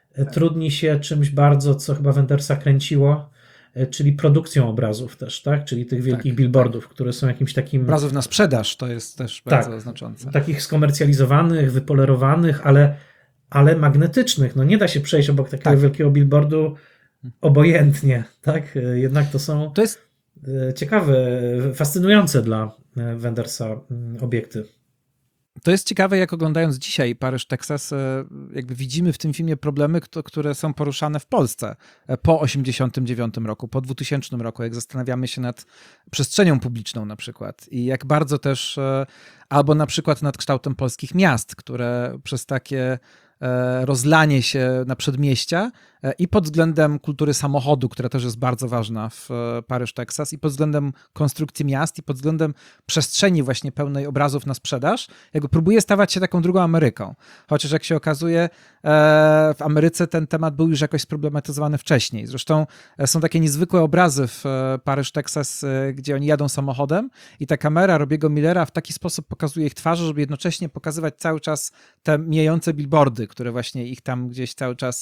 trudni się czymś bardzo, co chyba Wendersa kręciło, czyli produkcją obrazów też, tak? Czyli tych wielkich billboardów, które są jakimś takim... Obrazów na sprzedaż to jest też bardzo znaczące. Takich skomercjalizowanych, wypolerowanych, ale magnetycznych. No nie da się przejść obok takiego wielkiego billboardu obojętnie, tak? Jednak to jest ciekawe, fascynujące dla Wendersa obiekty. To jest ciekawe, jak oglądając dzisiaj Paryż, Teksas, jakby widzimy w tym filmie problemy, które są poruszane w Polsce po 1989 roku, po 2000 roku, jak zastanawiamy się nad przestrzenią publiczną na przykład i jak bardzo też, albo na przykład nad kształtem polskich miast, które przez takie rozlanie się na przedmieścia i pod względem kultury samochodu, która też jest bardzo ważna w Paryż, Teksas, i pod względem konstrukcji miast, i pod względem przestrzeni właśnie pełnej obrazów na sprzedaż, jakby próbuje stawać się taką drugą Ameryką. Chociaż jak się okazuje, w Ameryce ten temat był już jakoś sproblematyzowany wcześniej. Zresztą są takie niezwykłe obrazy w Paryż, Teksas, gdzie oni jadą samochodem i ta kamera Robiego Millera w taki sposób pokazuje ich twarze, żeby jednocześnie pokazywać cały czas te mijające billboardy, które właśnie ich tam gdzieś cały czas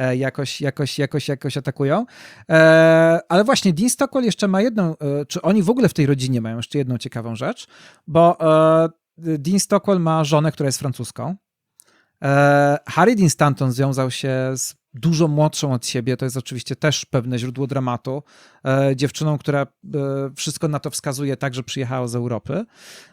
jakoś atakują. Ale właśnie Dean Stockwell jeszcze ma jedną, czy oni w ogóle w tej rodzinie mają jeszcze jedną ciekawą rzecz, bo Dean Stockwell ma żonę, która jest francuską. Harry Dean Stanton związał się z dużo młodszą od siebie, to jest oczywiście też pewne źródło dramatu, dziewczyną, która wszystko na to wskazuje, także przyjechała z Europy.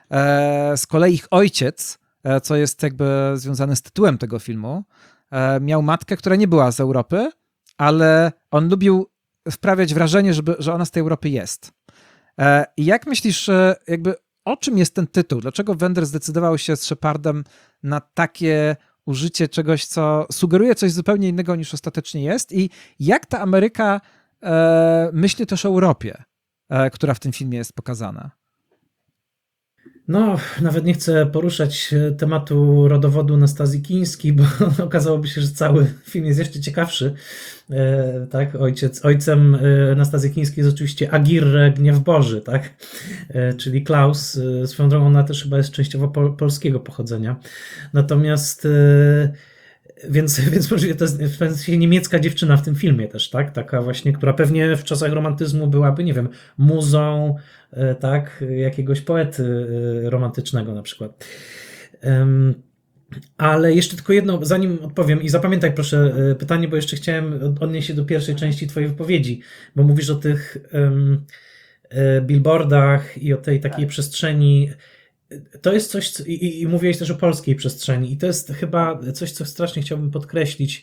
Z kolei ich ojciec, co jest jakby związane z tytułem tego filmu, miał matkę, która nie była z Europy, ale on lubił sprawiać wrażenie, że ona z tej Europy jest. I jak myślisz, jakby o czym jest ten tytuł? Dlaczego Wenders zdecydował się z Shepardem na takie użycie czegoś, co sugeruje coś zupełnie innego niż ostatecznie jest? I jak ta Ameryka myśli też o Europie, która w tym filmie jest pokazana? No, nawet nie chcę poruszać tematu rodowodu Nastazji Kińskiej, bo okazałoby się, że cały film jest jeszcze ciekawszy. Tak, ojcem Nastazji Kińskiej jest oczywiście Agirre, Gniew Boży, tak? Czyli Klaus. Swoją drogą ona też chyba jest częściowo polskiego pochodzenia. Natomiast więc możliwe to jest w sensie niemiecka dziewczyna w tym filmie też, tak? Taka właśnie, która pewnie w czasach romantyzmu byłaby, nie wiem, muzą, tak? Jakiegoś poety romantycznego na przykład. Ale jeszcze tylko jedno, zanim odpowiem i zapamiętaj proszę pytanie, bo jeszcze chciałem odnieść się do pierwszej części twojej wypowiedzi, bo mówisz o tych billboardach i o tej takiej przestrzeni. To jest coś, i mówiłeś też o polskiej przestrzeni, i to jest chyba coś, co strasznie chciałbym podkreślić.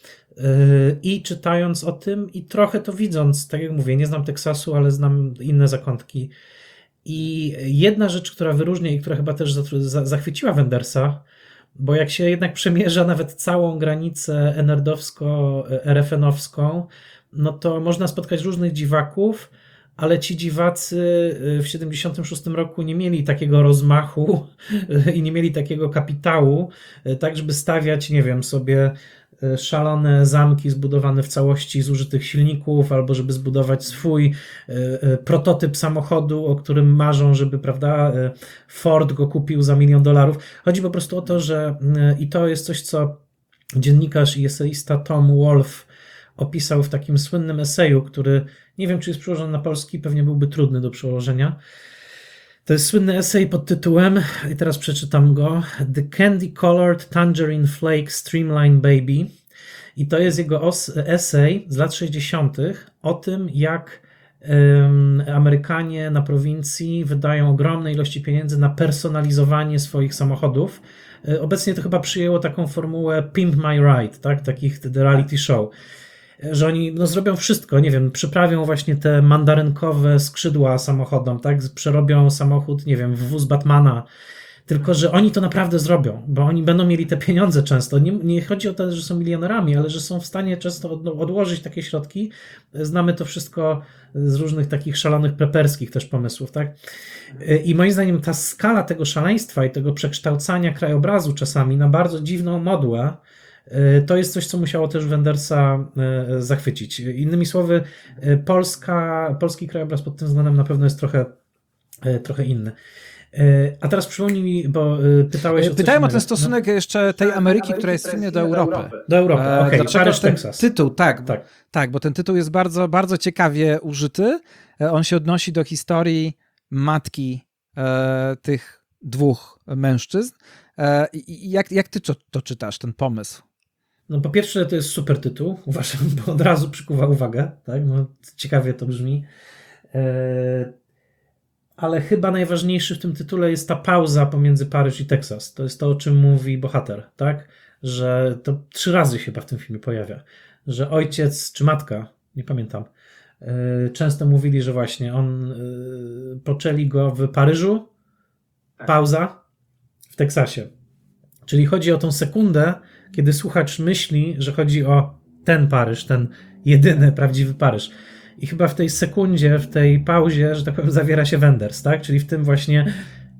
I czytając o tym, i trochę to widząc, tak jak mówię, nie znam Teksasu, ale znam inne zakątki. I jedna rzecz, która wyróżnia i która chyba też zachwyciła Wendersa, bo jak się jednak przemierza nawet całą granicę NRD-owsko-RFN-owską, no to można spotkać różnych dziwaków, ale ci dziwacy w 76 roku nie mieli takiego rozmachu i nie mieli takiego kapitału, tak żeby stawiać, nie wiem, sobie szalone zamki zbudowane w całości z użytych silników, albo żeby zbudować swój prototyp samochodu, o którym marzą, żeby, prawda, Ford go kupił za $1 milion. Chodzi po prostu o to, że i to jest coś, co dziennikarz i eseista Tom Wolfe opisał w takim słynnym eseju, który nie wiem, czy jest przełożony na polski, pewnie byłby trudny do przełożenia. To jest słynny esej pod tytułem, i teraz przeczytam go, The Candy Colored Tangerine Flake Streamline Baby. I to jest jego esej z lat 60. o tym, jak Amerykanie na prowincji wydają ogromne ilości pieniędzy na personalizowanie swoich samochodów. Obecnie to chyba przyjęło taką formułę Pimp My Ride, tak? Takich reality show. Że oni zrobią wszystko, nie wiem, przyprawią właśnie te mandarynkowe skrzydła samochodom, tak, przerobią samochód, nie wiem, w wóz Batmana, tylko że oni to naprawdę zrobią, bo oni będą mieli te pieniądze często. Nie chodzi o to, że są milionerami, ale że są w stanie często odłożyć takie środki. Znamy to wszystko z różnych takich szalonych preperskich też pomysłów, tak. I moim zdaniem ta skala tego szaleństwa i tego przekształcania krajobrazu czasami na bardzo dziwną modłę, to jest coś, co musiało też Wendersa zachwycić. Innymi słowy, polski krajobraz pod tym względem na pewno jest trochę inny. A teraz przypomnij mi, bo pytałeś o coś Pytałem o innego. ten stosunek jeszcze tej Ameryki, która jest w filmie, do Europy. Do Europy, okej. Dlaczego Paryż, ten Teksas. tytuł, tak, Tak. tak, bo ten tytuł jest bardzo, bardzo ciekawie użyty. On się odnosi do historii matki tych dwóch mężczyzn. Jak ty to czytasz, ten pomysł? No po pierwsze to jest super tytuł, uważam, bo od razu przykuwa uwagę, tak? No, ciekawie to brzmi. Ale chyba najważniejszy w tym tytule jest ta pauza pomiędzy Paryż i Teksas. To jest to, o czym mówi bohater, tak? Że to 3 razy się chyba w tym filmie pojawia, że ojciec czy matka, nie pamiętam, często mówili, że właśnie poczęli go w Paryżu, pauza w Teksasie. Czyli chodzi o tą sekundę, kiedy słuchacz myśli, że chodzi o ten Paryż, ten jedyny, prawdziwy Paryż. I chyba w tej sekundzie, w tej pauzie, że tak powiem, zawiera się Wenders, tak? Czyli w tym właśnie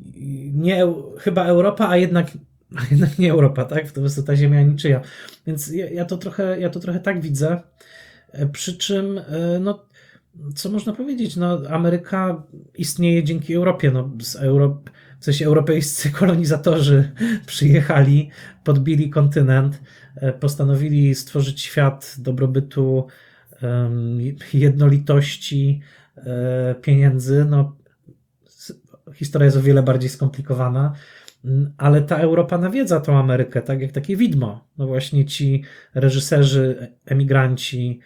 chyba Europa, a jednak nie Europa, tak? To jest ta ziemia niczyja. Więc ja to trochę tak widzę. Przy czym, no, co można powiedzieć? No, Ameryka istnieje dzięki Europie. No, w sensie europejscy kolonizatorzy przyjechali, podbili kontynent, postanowili stworzyć świat dobrobytu, jednolitości, pieniędzy. No, historia jest o wiele bardziej skomplikowana, ale ta Europa nawiedza tą Amerykę, tak jak takie widmo. No właśnie ci reżyserzy, emigranci,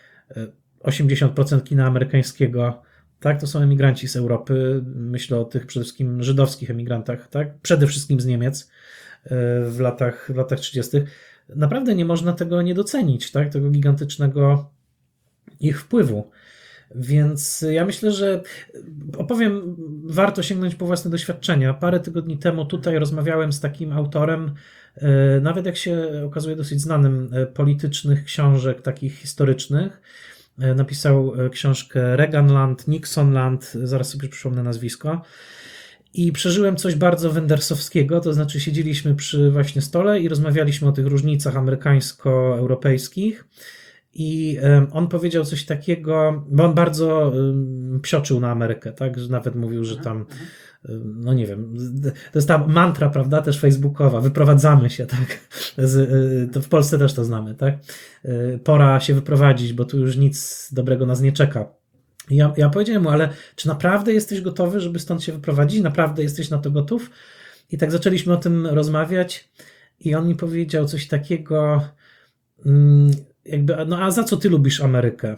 80% kina amerykańskiego, tak, to są emigranci z Europy. Myślę o tych przede wszystkim żydowskich emigrantach, tak, przede wszystkim z Niemiec w latach 30. Naprawdę nie można tego nie docenić, tak, tego gigantycznego ich wpływu. Więc ja myślę, że opowiem, warto sięgnąć po własne doświadczenia. Parę tygodni temu tutaj rozmawiałem z takim autorem, nawet jak się okazuje dosyć znanym, politycznych książek, takich historycznych. Napisał książkę Reaganland, Nixonland, zaraz sobie przypomnę nazwisko. I przeżyłem coś bardzo wendersowskiego, to znaczy siedzieliśmy przy właśnie stole i rozmawialiśmy o tych różnicach amerykańsko-europejskich. I on powiedział coś takiego, bo on bardzo psioczył na Amerykę, tak? Że nawet mówił, że tam, no nie wiem, to jest ta mantra, prawda, też facebookowa, wyprowadzamy się, tak? To w Polsce też to znamy, tak? Pora się wyprowadzić, bo tu już nic dobrego nas nie czeka. Ja powiedziałem mu, ale czy naprawdę jesteś gotowy, żeby stąd się wyprowadzić? Naprawdę jesteś na to gotów? I tak zaczęliśmy o tym rozmawiać i on mi powiedział coś takiego, jakby, no a za co ty lubisz Amerykę?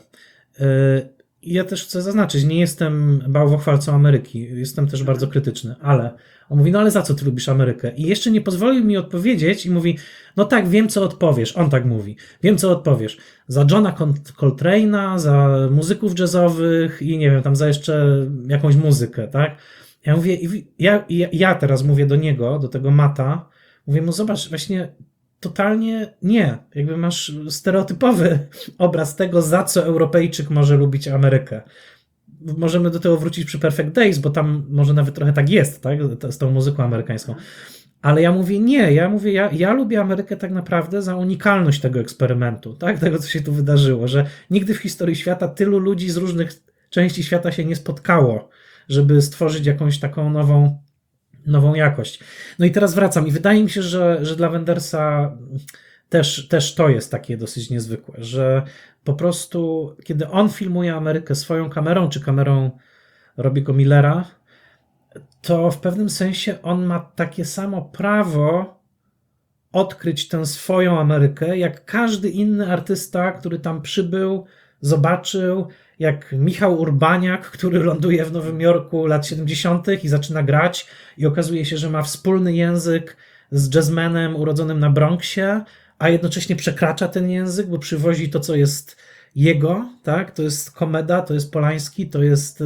Ja też chcę zaznaczyć, nie jestem bałwochwalcą Ameryki, jestem też bardzo krytyczny, ale on mówi, no ale za co ty lubisz Amerykę? I jeszcze nie pozwolił mi odpowiedzieć i mówi, no tak, wiem co odpowiesz, on tak mówi, wiem co odpowiesz, za Johna Coltrane'a, za muzyków jazzowych i nie wiem, tam za jeszcze jakąś muzykę, tak? Ja mówię, ja teraz mówię do niego, do tego Mata, mówię mu, zobacz, właśnie totalnie nie. Jakby masz stereotypowy obraz tego, za co Europejczyk może lubić Amerykę. Możemy do tego wrócić przy Perfect Days, bo tam może nawet trochę tak jest, tak? Z tą muzyką amerykańską. Ale ja mówię nie, ja lubię Amerykę tak naprawdę za unikalność tego eksperymentu, tak? Tego, co się tu wydarzyło, że nigdy w historii świata tylu ludzi z różnych części świata się nie spotkało, żeby stworzyć jakąś taką nową jakość. No i teraz wracam i wydaje mi się, że dla Wendersa też to jest takie dosyć niezwykłe, że po prostu kiedy on filmuje Amerykę swoją kamerą, czy kamerą Robiego Millera, to w pewnym sensie on ma takie samo prawo odkryć tę swoją Amerykę, jak każdy inny artysta, który tam przybył, zobaczył, jak Michał Urbaniak, który ląduje w Nowym Jorku lat 70. i zaczyna grać i okazuje się, że ma wspólny język z jazzmenem urodzonym na Bronxie, a jednocześnie przekracza ten język, bo przywozi to, co jest jego, tak? To jest Komeda, to jest Polański, to jest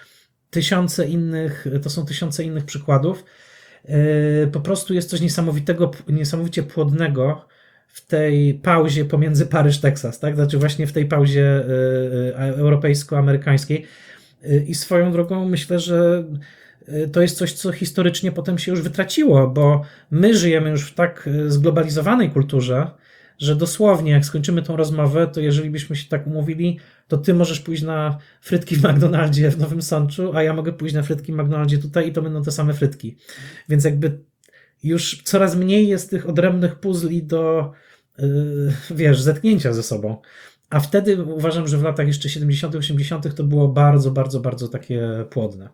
tysiące innych przykładów. Po prostu jest coś niesamowicie płodnego w tej pauzie pomiędzy Paryż-Teksas, tak? Znaczy właśnie w tej pauzie europejsko-amerykańskiej. I swoją drogą myślę, że to jest coś, co historycznie potem się już wytraciło, bo my żyjemy już w tak zglobalizowanej kulturze, że dosłownie jak skończymy tą rozmowę, to jeżeli byśmy się tak umówili, to ty możesz pójść na frytki w McDonaldzie w Nowym Sączu, a ja mogę pójść na frytki w McDonaldzie tutaj i to będą te same frytki. Więc jakby już coraz mniej jest tych odrębnych puzli do, wiesz, zetknięcia ze sobą. A wtedy uważam, że w latach jeszcze 70., 80. to było bardzo, bardzo, bardzo takie płodne.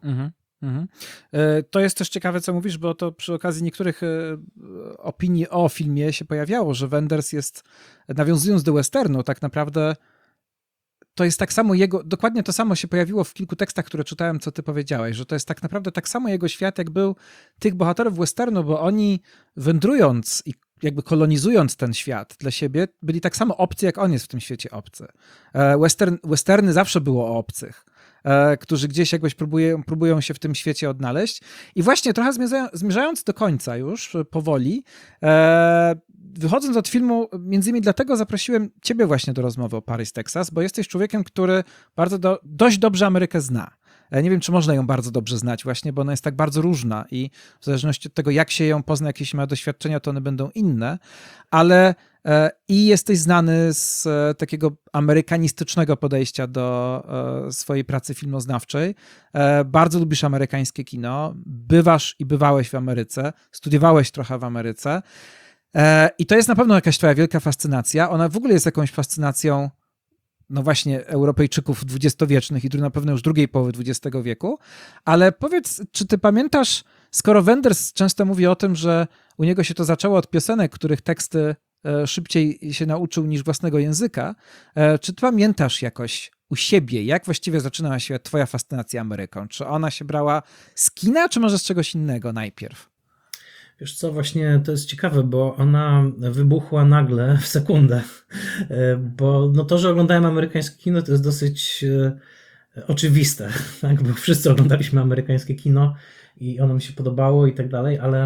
To jest też ciekawe, co mówisz, bo to przy okazji niektórych opinii o filmie się pojawiało, że Wenders jest, nawiązując do westernu, tak naprawdę to jest tak samo dokładnie to samo się pojawiło w kilku tekstach, które czytałem, co ty powiedziałeś, że to jest tak naprawdę tak samo jego świat, jak był tych bohaterów westernu, bo oni wędrując i jakby kolonizując ten świat dla siebie, byli tak samo obcy, jak on jest w tym świecie obcy. Westerny zawsze było o obcych, którzy gdzieś jakoś próbują się w tym świecie odnaleźć. I właśnie trochę zmierzając do końca już powoli, wychodząc od filmu, między innymi dlatego zaprosiłem ciebie właśnie do rozmowy o Paris, Texas, bo jesteś człowiekiem, który dość dobrze Amerykę zna. Nie wiem, czy można ją bardzo dobrze znać właśnie, bo ona jest tak bardzo różna i w zależności od tego, jak się ją pozna, jakie się ma doświadczenia, to one będą inne, ale i jesteś znany z takiego amerykanistycznego podejścia do swojej pracy filmoznawczej. Bardzo lubisz amerykańskie kino, bywasz i bywałeś w Ameryce, studiowałeś trochę w Ameryce i to jest na pewno jakaś twoja wielka fascynacja. Ona w ogóle jest jakąś fascynacją no właśnie Europejczyków dwudziestowiecznych i na pewno już drugiej połowy XX wieku, ale powiedz, czy ty pamiętasz, skoro Wenders często mówi o tym, że u niego się to zaczęło od piosenek, których teksty szybciej się nauczył niż własnego języka, czy ty pamiętasz jakoś u siebie, jak właściwie zaczynała się twoja fascynacja Ameryką? Czy ona się brała z kina, czy może z czegoś innego najpierw? Wiesz co, właśnie to jest ciekawe, bo ona wybuchła nagle w sekundę, bo no to, że oglądałem amerykańskie kino, to jest dosyć oczywiste, tak? Bo wszyscy oglądaliśmy amerykańskie kino i ono mi się podobało i tak dalej, ale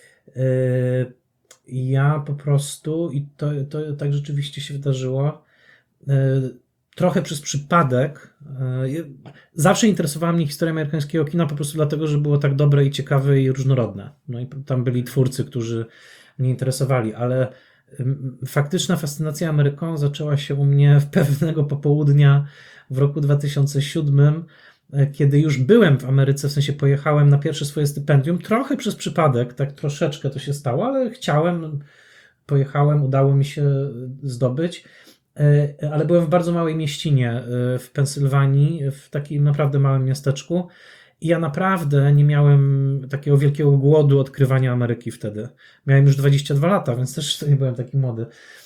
ja po prostu, i to tak rzeczywiście się wydarzyło, trochę przez przypadek. Zawsze interesowała mnie historia amerykańskiego kina po prostu dlatego, że było tak dobre i ciekawe i różnorodne. No i tam byli twórcy, którzy mnie interesowali, ale faktyczna fascynacja Ameryką zaczęła się u mnie w pewnego popołudnia w roku 2007, kiedy już byłem w Ameryce, w sensie pojechałem na pierwsze swoje stypendium, trochę przez przypadek, tak troszeczkę to się stało, ale pojechałem, udało mi się zdobyć. Ale byłem w bardzo małej mieścinie w Pensylwanii, w takim naprawdę małym miasteczku i ja naprawdę nie miałem takiego wielkiego głodu odkrywania Ameryki wtedy. Miałem już 22 lata, więc też nie byłem taki młody.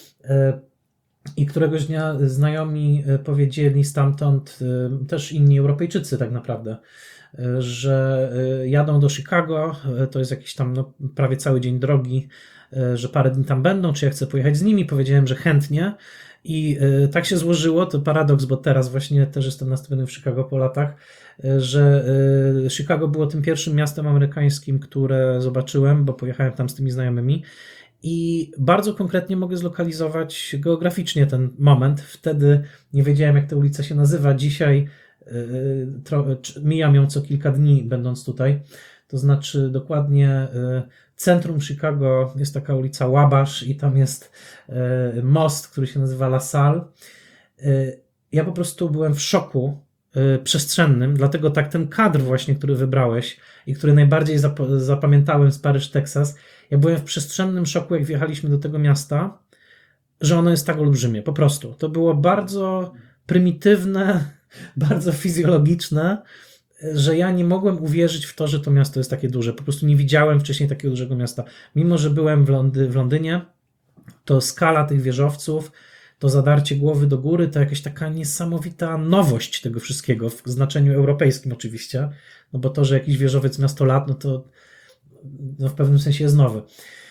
I któregoś dnia znajomi powiedzieli stamtąd, też inni Europejczycy tak naprawdę, że jadą do Chicago, to jest jakiś tam no, prawie cały dzień drogi, że parę dni tam będą, czy ja chcę pojechać z nimi. Powiedziałem, że chętnie. I tak się złożyło, to paradoks, bo teraz właśnie też jestem na stypendium w Chicago po latach, że Chicago było tym pierwszym miastem amerykańskim, które zobaczyłem, bo pojechałem tam z tymi znajomymi i bardzo konkretnie mogę zlokalizować geograficznie ten moment. Wtedy nie wiedziałem, jak ta ulica się nazywa. Dzisiaj mijam ją co kilka dni, będąc tutaj. To znaczy dokładnie centrum Chicago jest taka ulica Wabash i tam jest most, który się nazywa La Salle. Ja po prostu byłem w szoku przestrzennym, dlatego tak ten kadr właśnie, który wybrałeś i który najbardziej zapamiętałem z Paryż, Teksas, ja byłem w przestrzennym szoku, jak wjechaliśmy do tego miasta, że ono jest tak olbrzymie, po prostu. To było bardzo prymitywne, bardzo fizjologiczne, że ja nie mogłem uwierzyć w to, że to miasto jest takie duże. Po prostu nie widziałem wcześniej takiego dużego miasta. Mimo że byłem w Londynie, to skala tych wieżowców, to zadarcie głowy do góry, to jakaś taka niesamowita nowość tego wszystkiego, w znaczeniu europejskim oczywiście, no bo to, że jakiś wieżowiec ma 100 lat, no to no w pewnym sensie jest nowy.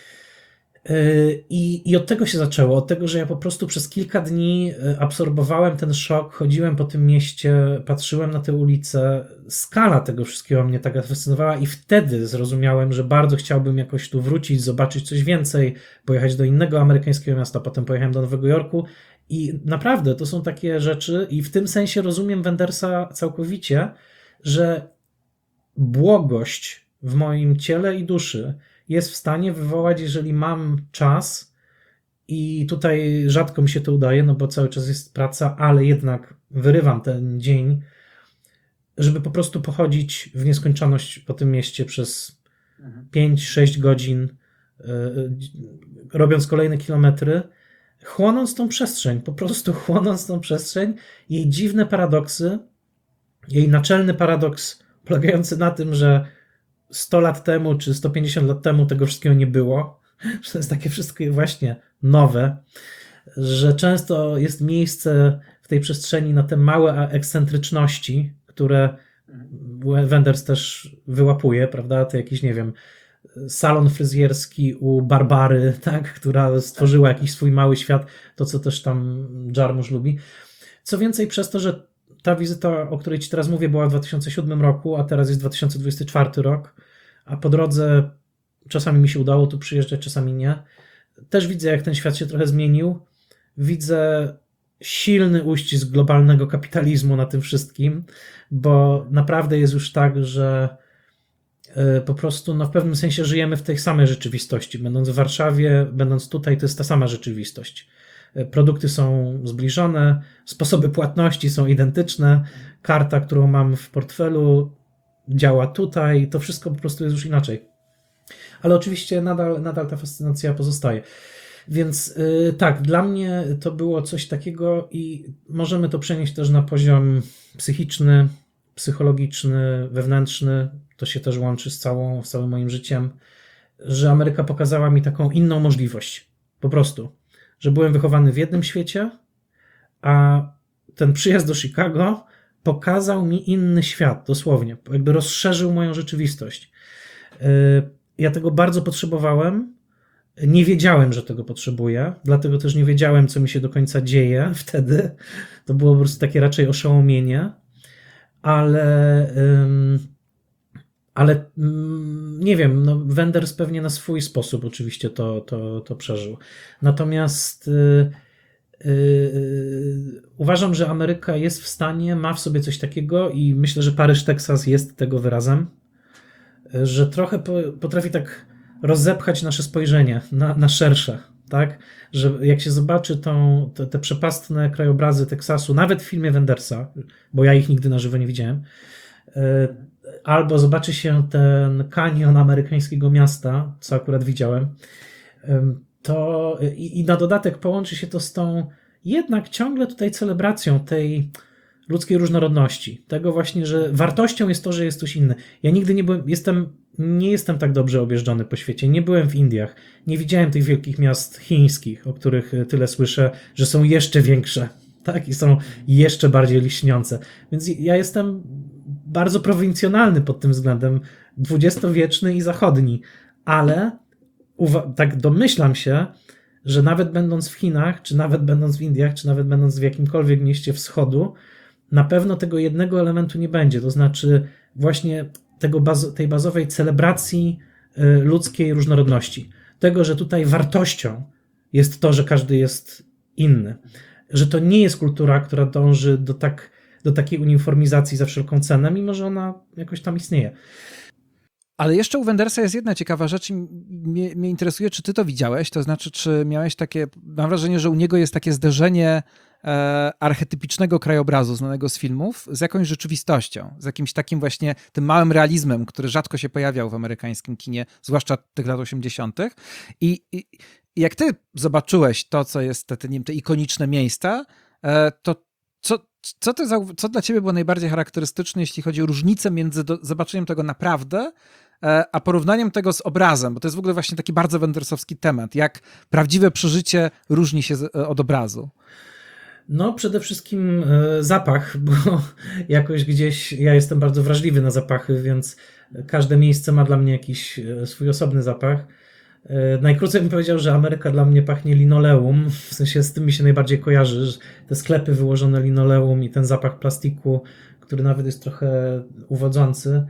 I od tego się zaczęło, od tego, że ja po prostu przez kilka dni absorbowałem ten szok, chodziłem po tym mieście, patrzyłem na te ulice, skala tego wszystkiego mnie tak fascynowała i wtedy zrozumiałem, że bardzo chciałbym jakoś tu wrócić, zobaczyć coś więcej, pojechać do innego amerykańskiego miasta, potem pojechałem do Nowego Jorku i naprawdę to są takie rzeczy i w tym sensie rozumiem Wendersa całkowicie, że błogość w moim ciele i duszy jest w stanie wywołać, jeżeli mam czas I tutaj rzadko mi się to udaje, no bo cały czas jest praca, ale jednak wyrywam ten dzień, żeby po prostu pochodzić w nieskończoność po tym mieście przez 5-6 godzin, robiąc kolejne kilometry, chłonąc tą przestrzeń, po prostu chłonąc tą przestrzeń, jej dziwne paradoksy, jej naczelny paradoks polegający na tym, że 100 lat temu czy 150 lat temu tego wszystkiego nie było, że to jest takie wszystko właśnie nowe, że często jest miejsce w tej przestrzeni na te małe ekscentryczności, które Wenders też wyłapuje, prawda, to jakiś, nie wiem, salon fryzjerski u Barbary, tak, która stworzyła jakiś swój mały świat, to co też tam Jarmusch lubi. Co więcej, przez to, że ta wizyta, o której ci teraz mówię, była w 2007 roku, a teraz jest 2024 rok, a po drodze czasami mi się udało tu przyjeżdżać, czasami nie. Też widzę, jak ten świat się trochę zmienił. Widzę silny uścisk globalnego kapitalizmu na tym wszystkim, bo naprawdę jest już tak, że po prostu no, w pewnym sensie żyjemy w tej samej rzeczywistości. Będąc w Warszawie, będąc tutaj, to jest ta sama rzeczywistość. Produkty są zbliżone, sposoby płatności są identyczne, karta, którą mam w portfelu, działa tutaj, to wszystko po prostu jest już inaczej. Ale oczywiście nadal ta fascynacja pozostaje. Więc tak, dla mnie to było coś takiego i możemy to przenieść też na poziom psychiczny, psychologiczny, wewnętrzny. To się też łączy z całym moim życiem, że Ameryka pokazała mi taką inną możliwość. Po prostu, że byłem wychowany w jednym świecie, a ten przyjazd do Chicago pokazał mi inny świat, dosłownie. Jakby rozszerzył moją rzeczywistość. Ja tego bardzo potrzebowałem. Nie wiedziałem, że tego potrzebuję, dlatego też nie wiedziałem, co mi się do końca dzieje wtedy. To było po prostu takie raczej oszołomienie, ale nie wiem, no Wenders pewnie na swój sposób oczywiście to przeżył. Natomiast uważam, że Ameryka jest w stanie, ma w sobie coś takiego i myślę, że Paryż, Teksas jest tego wyrazem, że trochę potrafi tak rozepchać nasze spojrzenie na szersze, tak? Że jak się zobaczy te przepastne krajobrazy Teksasu, nawet w filmie Wendersa, bo ja ich nigdy na żywo nie widziałem, albo zobaczy się ten kanion amerykańskiego miasta, co akurat widziałem, to i na dodatek połączy się to z tą jednak ciągle tutaj celebracją tej ludzkiej różnorodności. Tego właśnie, że wartością jest to, że jest ktoś inny. Ja nigdy nie jestem tak dobrze objeżdżony po świecie. Nie byłem w Indiach. Nie widziałem tych wielkich miast chińskich, o których tyle słyszę, że są jeszcze większe, tak? I są jeszcze bardziej liśniące. Więc ja jestem bardzo prowincjonalny pod tym względem, dwudziestowieczny i zachodni. Ale tak domyślam się, że nawet będąc w Chinach, czy nawet będąc w Indiach, czy nawet będąc w jakimkolwiek mieście wschodu, na pewno tego jednego elementu nie będzie. To znaczy właśnie tej bazowej celebracji ludzkiej różnorodności. Tego, że tutaj wartością jest to, że każdy jest inny. Że to nie jest kultura, która dąży do takiej uniformizacji za wszelką cenę, mimo że ona jakoś tam istnieje. Ale jeszcze u Wendersa jest jedna ciekawa rzecz i mnie interesuje, czy ty to widziałeś, to znaczy, czy miałeś takie, mam wrażenie, że u niego jest takie zderzenie archetypicznego krajobrazu znanego z filmów z jakąś rzeczywistością, z jakimś takim właśnie tym małym realizmem, który rzadko się pojawiał w amerykańskim kinie, zwłaszcza tych lat 80. I jak ty zobaczyłeś to, co jest te ikoniczne miejsca, to co dla ciebie było najbardziej charakterystyczne, jeśli chodzi o różnicę między zobaczeniem tego naprawdę, a porównaniem tego z obrazem, bo to jest w ogóle właśnie taki bardzo wendersowski temat, jak prawdziwe przeżycie różni się od obrazu. No, przede wszystkim zapach, bo jakoś gdzieś ja jestem bardzo wrażliwy na zapachy, więc każde miejsce ma dla mnie jakiś swój osobny zapach. Najkrócej bym powiedział, że Ameryka dla mnie pachnie linoleum, w sensie z tym mi się najbardziej kojarzy, że te sklepy wyłożone linoleum i ten zapach plastiku, który nawet jest trochę uwodzący.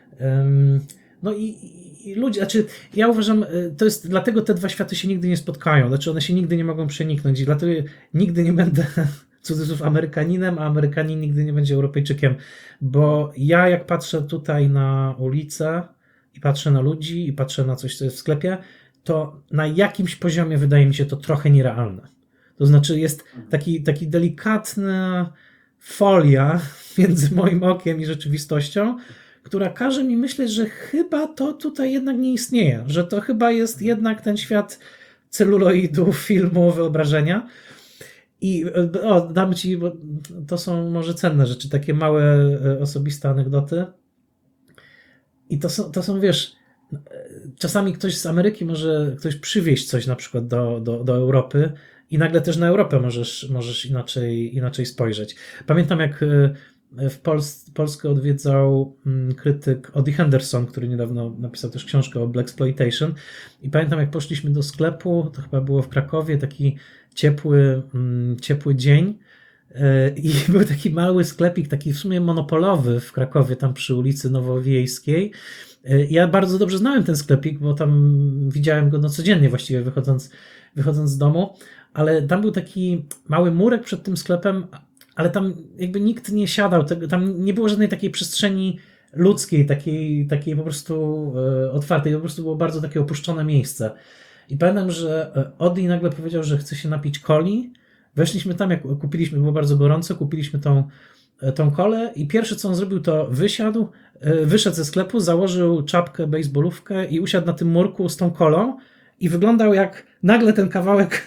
No i ludzie, znaczy ja uważam, to jest dlatego te dwa światy się nigdy nie spotkają, znaczy one się nigdy nie mogą przeniknąć i dlatego nigdy nie będę cudzysłów Amerykaninem, a Amerykanin nigdy nie będzie Europejczykiem, bo ja jak patrzę tutaj na ulicę i patrzę na ludzi i patrzę na coś, co jest w sklepie, to na jakimś poziomie wydaje mi się to trochę nierealne. To znaczy jest taki delikatna folia między moim okiem i rzeczywistością, która każe mi myśleć, że chyba to tutaj jednak nie istnieje, że to chyba jest jednak ten świat celuloidu, filmu, wyobrażenia. I dam ci, bo to są może cenne rzeczy, takie małe, osobiste anegdoty. I to są, wiesz, czasami ktoś z Ameryki może ktoś przywieźć coś na przykład do Europy i nagle też na Europę możesz inaczej spojrzeć. Pamiętam, jak Polskę odwiedzał krytyk Ody Henderson, który niedawno napisał też książkę o Blaxploitation, i pamiętam, jak poszliśmy do sklepu, to chyba było w Krakowie, taki ciepły dzień, i był taki mały sklepik, taki w sumie monopolowy w Krakowie, tam przy ulicy Nowowiejskiej. Ja bardzo dobrze znałem ten sklepik, bo tam widziałem go codziennie właściwie wychodząc z domu, ale tam był taki mały murek przed tym sklepem, ale tam jakby nikt nie siadał, tam nie było żadnej takiej przestrzeni ludzkiej, takiej po prostu otwartej, po prostu było bardzo takie opuszczone miejsce. I pamiętam, że Odi nagle powiedział, że chce się napić coli. Weszliśmy tam, jak kupiliśmy, było bardzo gorąco, kupiliśmy tą kolę i pierwsze, co on zrobił, to wyszedł ze sklepu, założył czapkę, bejsbolówkę i usiadł na tym murku z tą kolą i wyglądał, jak nagle ten kawałek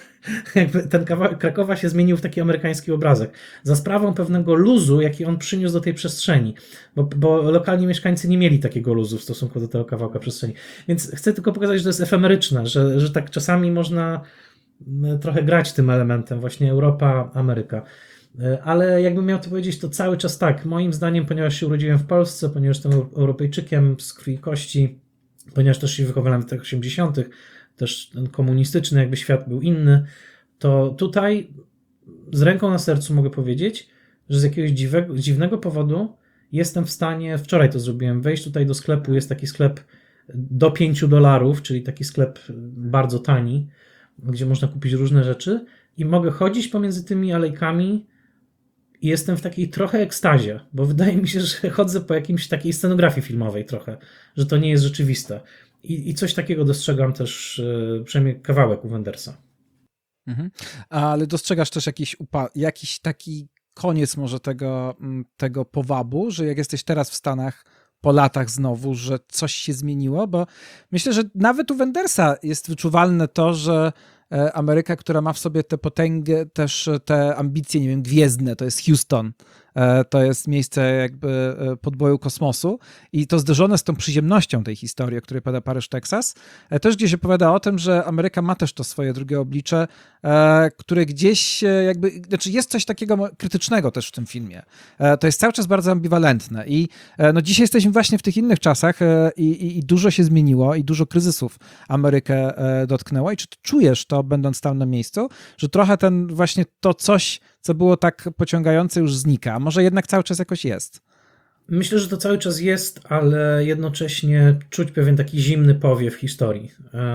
Krakowa się zmienił w taki amerykański obrazek. Za sprawą pewnego luzu, jaki on przyniósł do tej przestrzeni, bo lokalni mieszkańcy nie mieli takiego luzu w stosunku do tego kawałka przestrzeni. Więc chcę tylko pokazać, że to jest efemeryczne, że tak czasami można trochę grać tym elementem, właśnie Europa, Ameryka. Ale jakbym miał to powiedzieć, to cały czas tak. Moim zdaniem, ponieważ się urodziłem w Polsce, ponieważ jestem Europejczykiem z krwi i kości, ponieważ też się wychowałem w latach 80., też ten komunistyczny jakby świat był inny, to tutaj z ręką na sercu mogę powiedzieć, że z jakiegoś dziwnego powodu jestem w stanie, wczoraj to zrobiłem, wejść tutaj do sklepu, jest taki sklep do $5, czyli taki sklep bardzo tani, gdzie można kupić różne rzeczy i mogę chodzić pomiędzy tymi alejkami i jestem w takiej trochę ekstazie, bo wydaje mi się, że chodzę po jakiejś takiej scenografii filmowej trochę, że to nie jest rzeczywiste. I coś takiego dostrzegam też, przynajmniej kawałek u Wendersa. Mhm. Ale dostrzegasz też jakiś taki koniec może tego powabu, że jak jesteś teraz w Stanach po latach znowu, że coś się zmieniło, bo myślę, że nawet u Wendersa jest wyczuwalne to, że Ameryka, która ma w sobie tę potęgę, też te ambicje, nie wiem, gwiezdne, to jest Houston, to jest miejsce jakby podboju kosmosu i to zderzone z tą przyziemnością tej historii, o której pada Paryż, Teksas, też gdzieś opowiada o tym, że Ameryka ma też to swoje drugie oblicze, które gdzieś jakby, znaczy jest coś takiego krytycznego też w tym filmie. To jest cały czas bardzo ambiwalentne i no dzisiaj jesteśmy właśnie w tych innych czasach i dużo się zmieniło i dużo kryzysów Amerykę dotknęło i czy ty czujesz to, będąc tam na miejscu, że trochę właśnie to coś, co było tak pociągające, już znika, a może jednak cały czas jakoś jest? Myślę, że to cały czas jest, ale jednocześnie czuć pewien taki zimny powiew historii.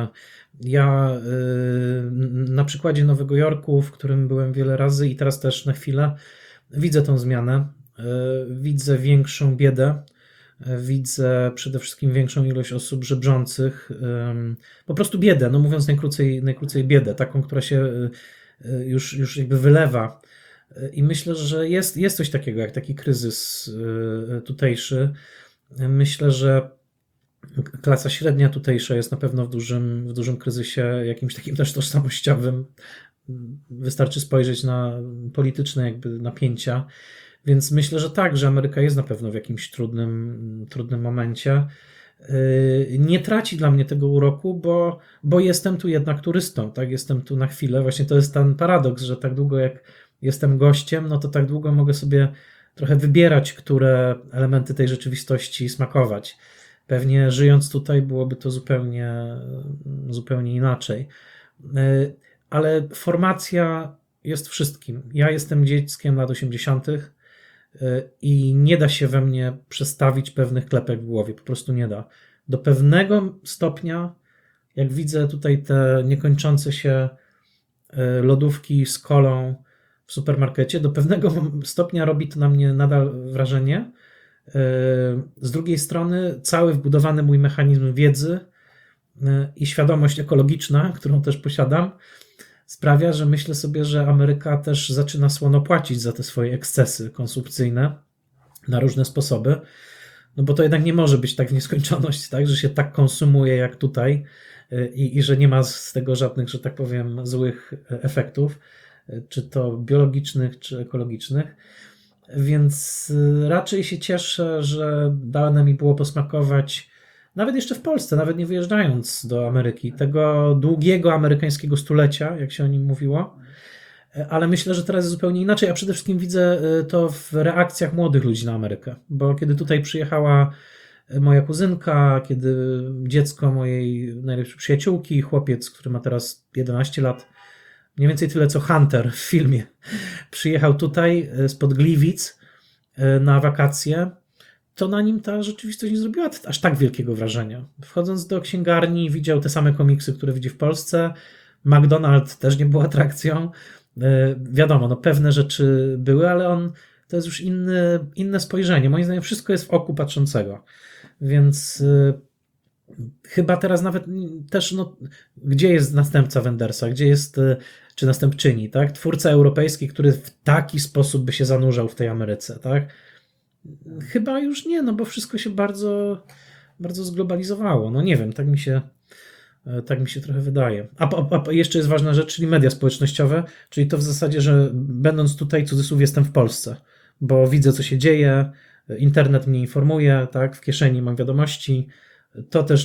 Ja na przykładzie Nowego Jorku, w którym byłem wiele razy i teraz też na chwilę, widzę tą zmianę, widzę większą biedę, widzę przede wszystkim większą ilość osób żebrzących, po prostu biedę, no mówiąc najkrócej biedę, taką, która się już jakby wylewa. I myślę, że jest coś takiego, jak taki kryzys tutejszy. Myślę, że klasa średnia tutejsza jest na pewno w dużym kryzysie, jakimś takim też tożsamościowym. Wystarczy spojrzeć na polityczne jakby napięcia. Więc myślę, że tak, że Ameryka jest na pewno w jakimś trudnym momencie. Nie traci dla mnie tego uroku, bo jestem tu jednak turystą, tak? Jestem tu na chwilę. Właśnie to jest ten paradoks, że tak długo jak jestem gościem, no to tak długo mogę sobie trochę wybierać, które elementy tej rzeczywistości smakować. Pewnie żyjąc tutaj byłoby to zupełnie inaczej. Ale formacja jest wszystkim. Ja jestem dzieckiem lat 80. i nie da się we mnie przestawić pewnych klepek w głowie. Po prostu nie da. Do pewnego stopnia, jak widzę tutaj te niekończące się lodówki z kolą w supermarkecie, do pewnego stopnia robi to na mnie nadal wrażenie. Z drugiej strony cały wbudowany mój mechanizm wiedzy i świadomość ekologiczna, którą też posiadam, sprawia, że myślę sobie, że Ameryka też zaczyna słono płacić za te swoje ekscesy konsumpcyjne na różne sposoby. No bo to jednak nie może być tak w nieskończoność, tak, że się tak konsumuje jak tutaj i że nie ma z tego żadnych, że tak powiem, złych efektów, czy to biologicznych, czy ekologicznych. Więc raczej się cieszę, że dane mi było posmakować nawet jeszcze w Polsce, nawet nie wyjeżdżając do Ameryki, tego długiego amerykańskiego stulecia, jak się o nim mówiło. Ale myślę, że teraz jest zupełnie inaczej, a przede wszystkim widzę to w reakcjach młodych ludzi na Amerykę, bo kiedy tutaj przyjechała moja kuzynka, kiedy dziecko mojej najlepszej przyjaciółki, chłopiec, który ma teraz 11 lat, mniej więcej tyle co Hunter w filmie, przyjechał tutaj spod Gliwic na wakacje, to na nim ta rzeczywistość nie zrobiła aż tak wielkiego wrażenia. Wchodząc do księgarni widział te same komiksy, które widzi w Polsce, McDonald's też nie był atrakcją. Wiadomo, no pewne rzeczy były, ale to jest już inne spojrzenie. Moim zdaniem wszystko jest w oku patrzącego. Więc chyba teraz nawet też, no, gdzie jest następca Wendersa, gdzie jest, czy następczyni, tak? Twórca europejski, który w taki sposób by się zanurzał w tej Ameryce, tak? Chyba już nie, no bo wszystko się bardzo, bardzo zglobalizowało. No nie wiem, tak mi się trochę wydaje. A jeszcze jest ważna rzecz, czyli media społecznościowe, czyli to w zasadzie, że będąc tutaj, cudzysłów, jestem w Polsce, bo widzę, co się dzieje, internet mnie informuje, tak, w kieszeni mam wiadomości. To też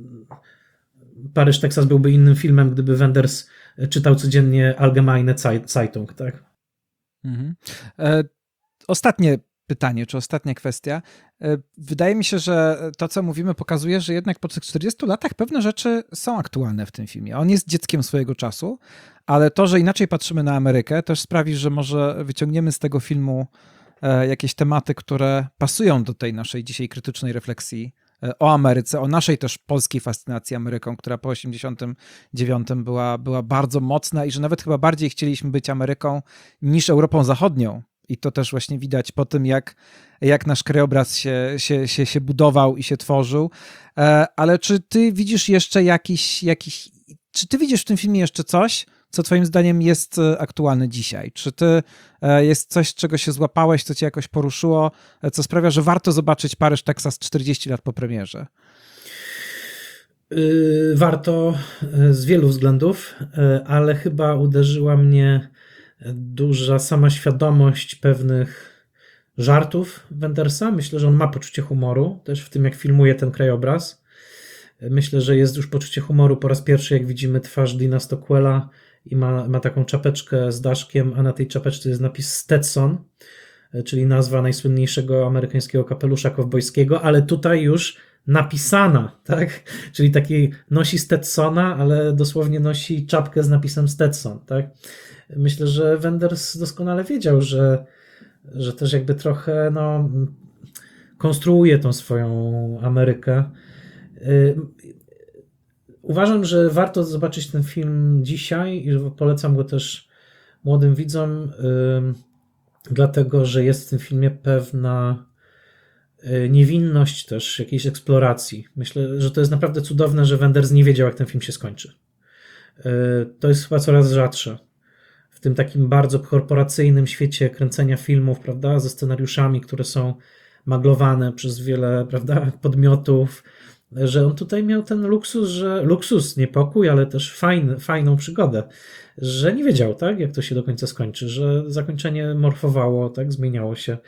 Paryż, Teksas byłby innym filmem, gdyby Wenders czytał codziennie Allgemeine Zeitung, tak? Mhm. Ostatnie pytanie, czy ostatnia kwestia. Wydaje mi się, że to, co mówimy, pokazuje, że jednak po tych 40 latach pewne rzeczy są aktualne w tym filmie. On jest dzieckiem swojego czasu, ale to, że inaczej patrzymy na Amerykę, też sprawi, że może wyciągniemy z tego filmu jakieś tematy, które pasują do tej naszej dzisiaj krytycznej refleksji o Ameryce, o naszej też polskiej fascynacji Ameryką, która po 89 była bardzo mocna i że nawet chyba bardziej chcieliśmy być Ameryką niż Europą Zachodnią. I to też właśnie widać po tym, jak nasz krajobraz się budował i się tworzył. Ale czy ty widzisz jeszcze czy ty widzisz w tym filmie jeszcze coś, co twoim zdaniem jest aktualne dzisiaj? Czy jest coś, czego się złapałeś, co cię jakoś poruszyło, co sprawia, że warto zobaczyć Paryż, Teksas 40 lat po premierze? Warto z wielu względów, ale chyba uderzyła mnie duża sama świadomość pewnych żartów Wendersa. Myślę, że on ma poczucie humoru, też w tym, jak filmuje ten krajobraz. Myślę, że jest już poczucie humoru po raz pierwszy, jak widzimy twarz Deana Stockwella i ma taką czapeczkę z daszkiem, a na tej czapeczce jest napis Stetson, czyli nazwa najsłynniejszego amerykańskiego kapelusza kowbojskiego, ale tutaj już napisana, tak? Czyli taki nosi Stetsona, ale dosłownie nosi czapkę z napisem Stetson, tak? Myślę, że Wenders doskonale wiedział, że też jakby trochę konstruuje tą swoją Amerykę. Uważam, że warto zobaczyć ten film dzisiaj i polecam go też młodym widzom, dlatego, że jest w tym filmie pewna niewinność też jakiejś eksploracji. Myślę, że to jest naprawdę cudowne, że Wenders nie wiedział, jak ten film się skończy. To jest chyba coraz rzadsze. W tym takim bardzo korporacyjnym świecie kręcenia filmów, prawda, ze scenariuszami, które są maglowane przez wiele, prawda, podmiotów, że on tutaj miał ten luksus, nie pokój, ale też fajną przygodę, że nie wiedział, tak, jak to się do końca skończy, że zakończenie morfowało, tak, zmieniało się.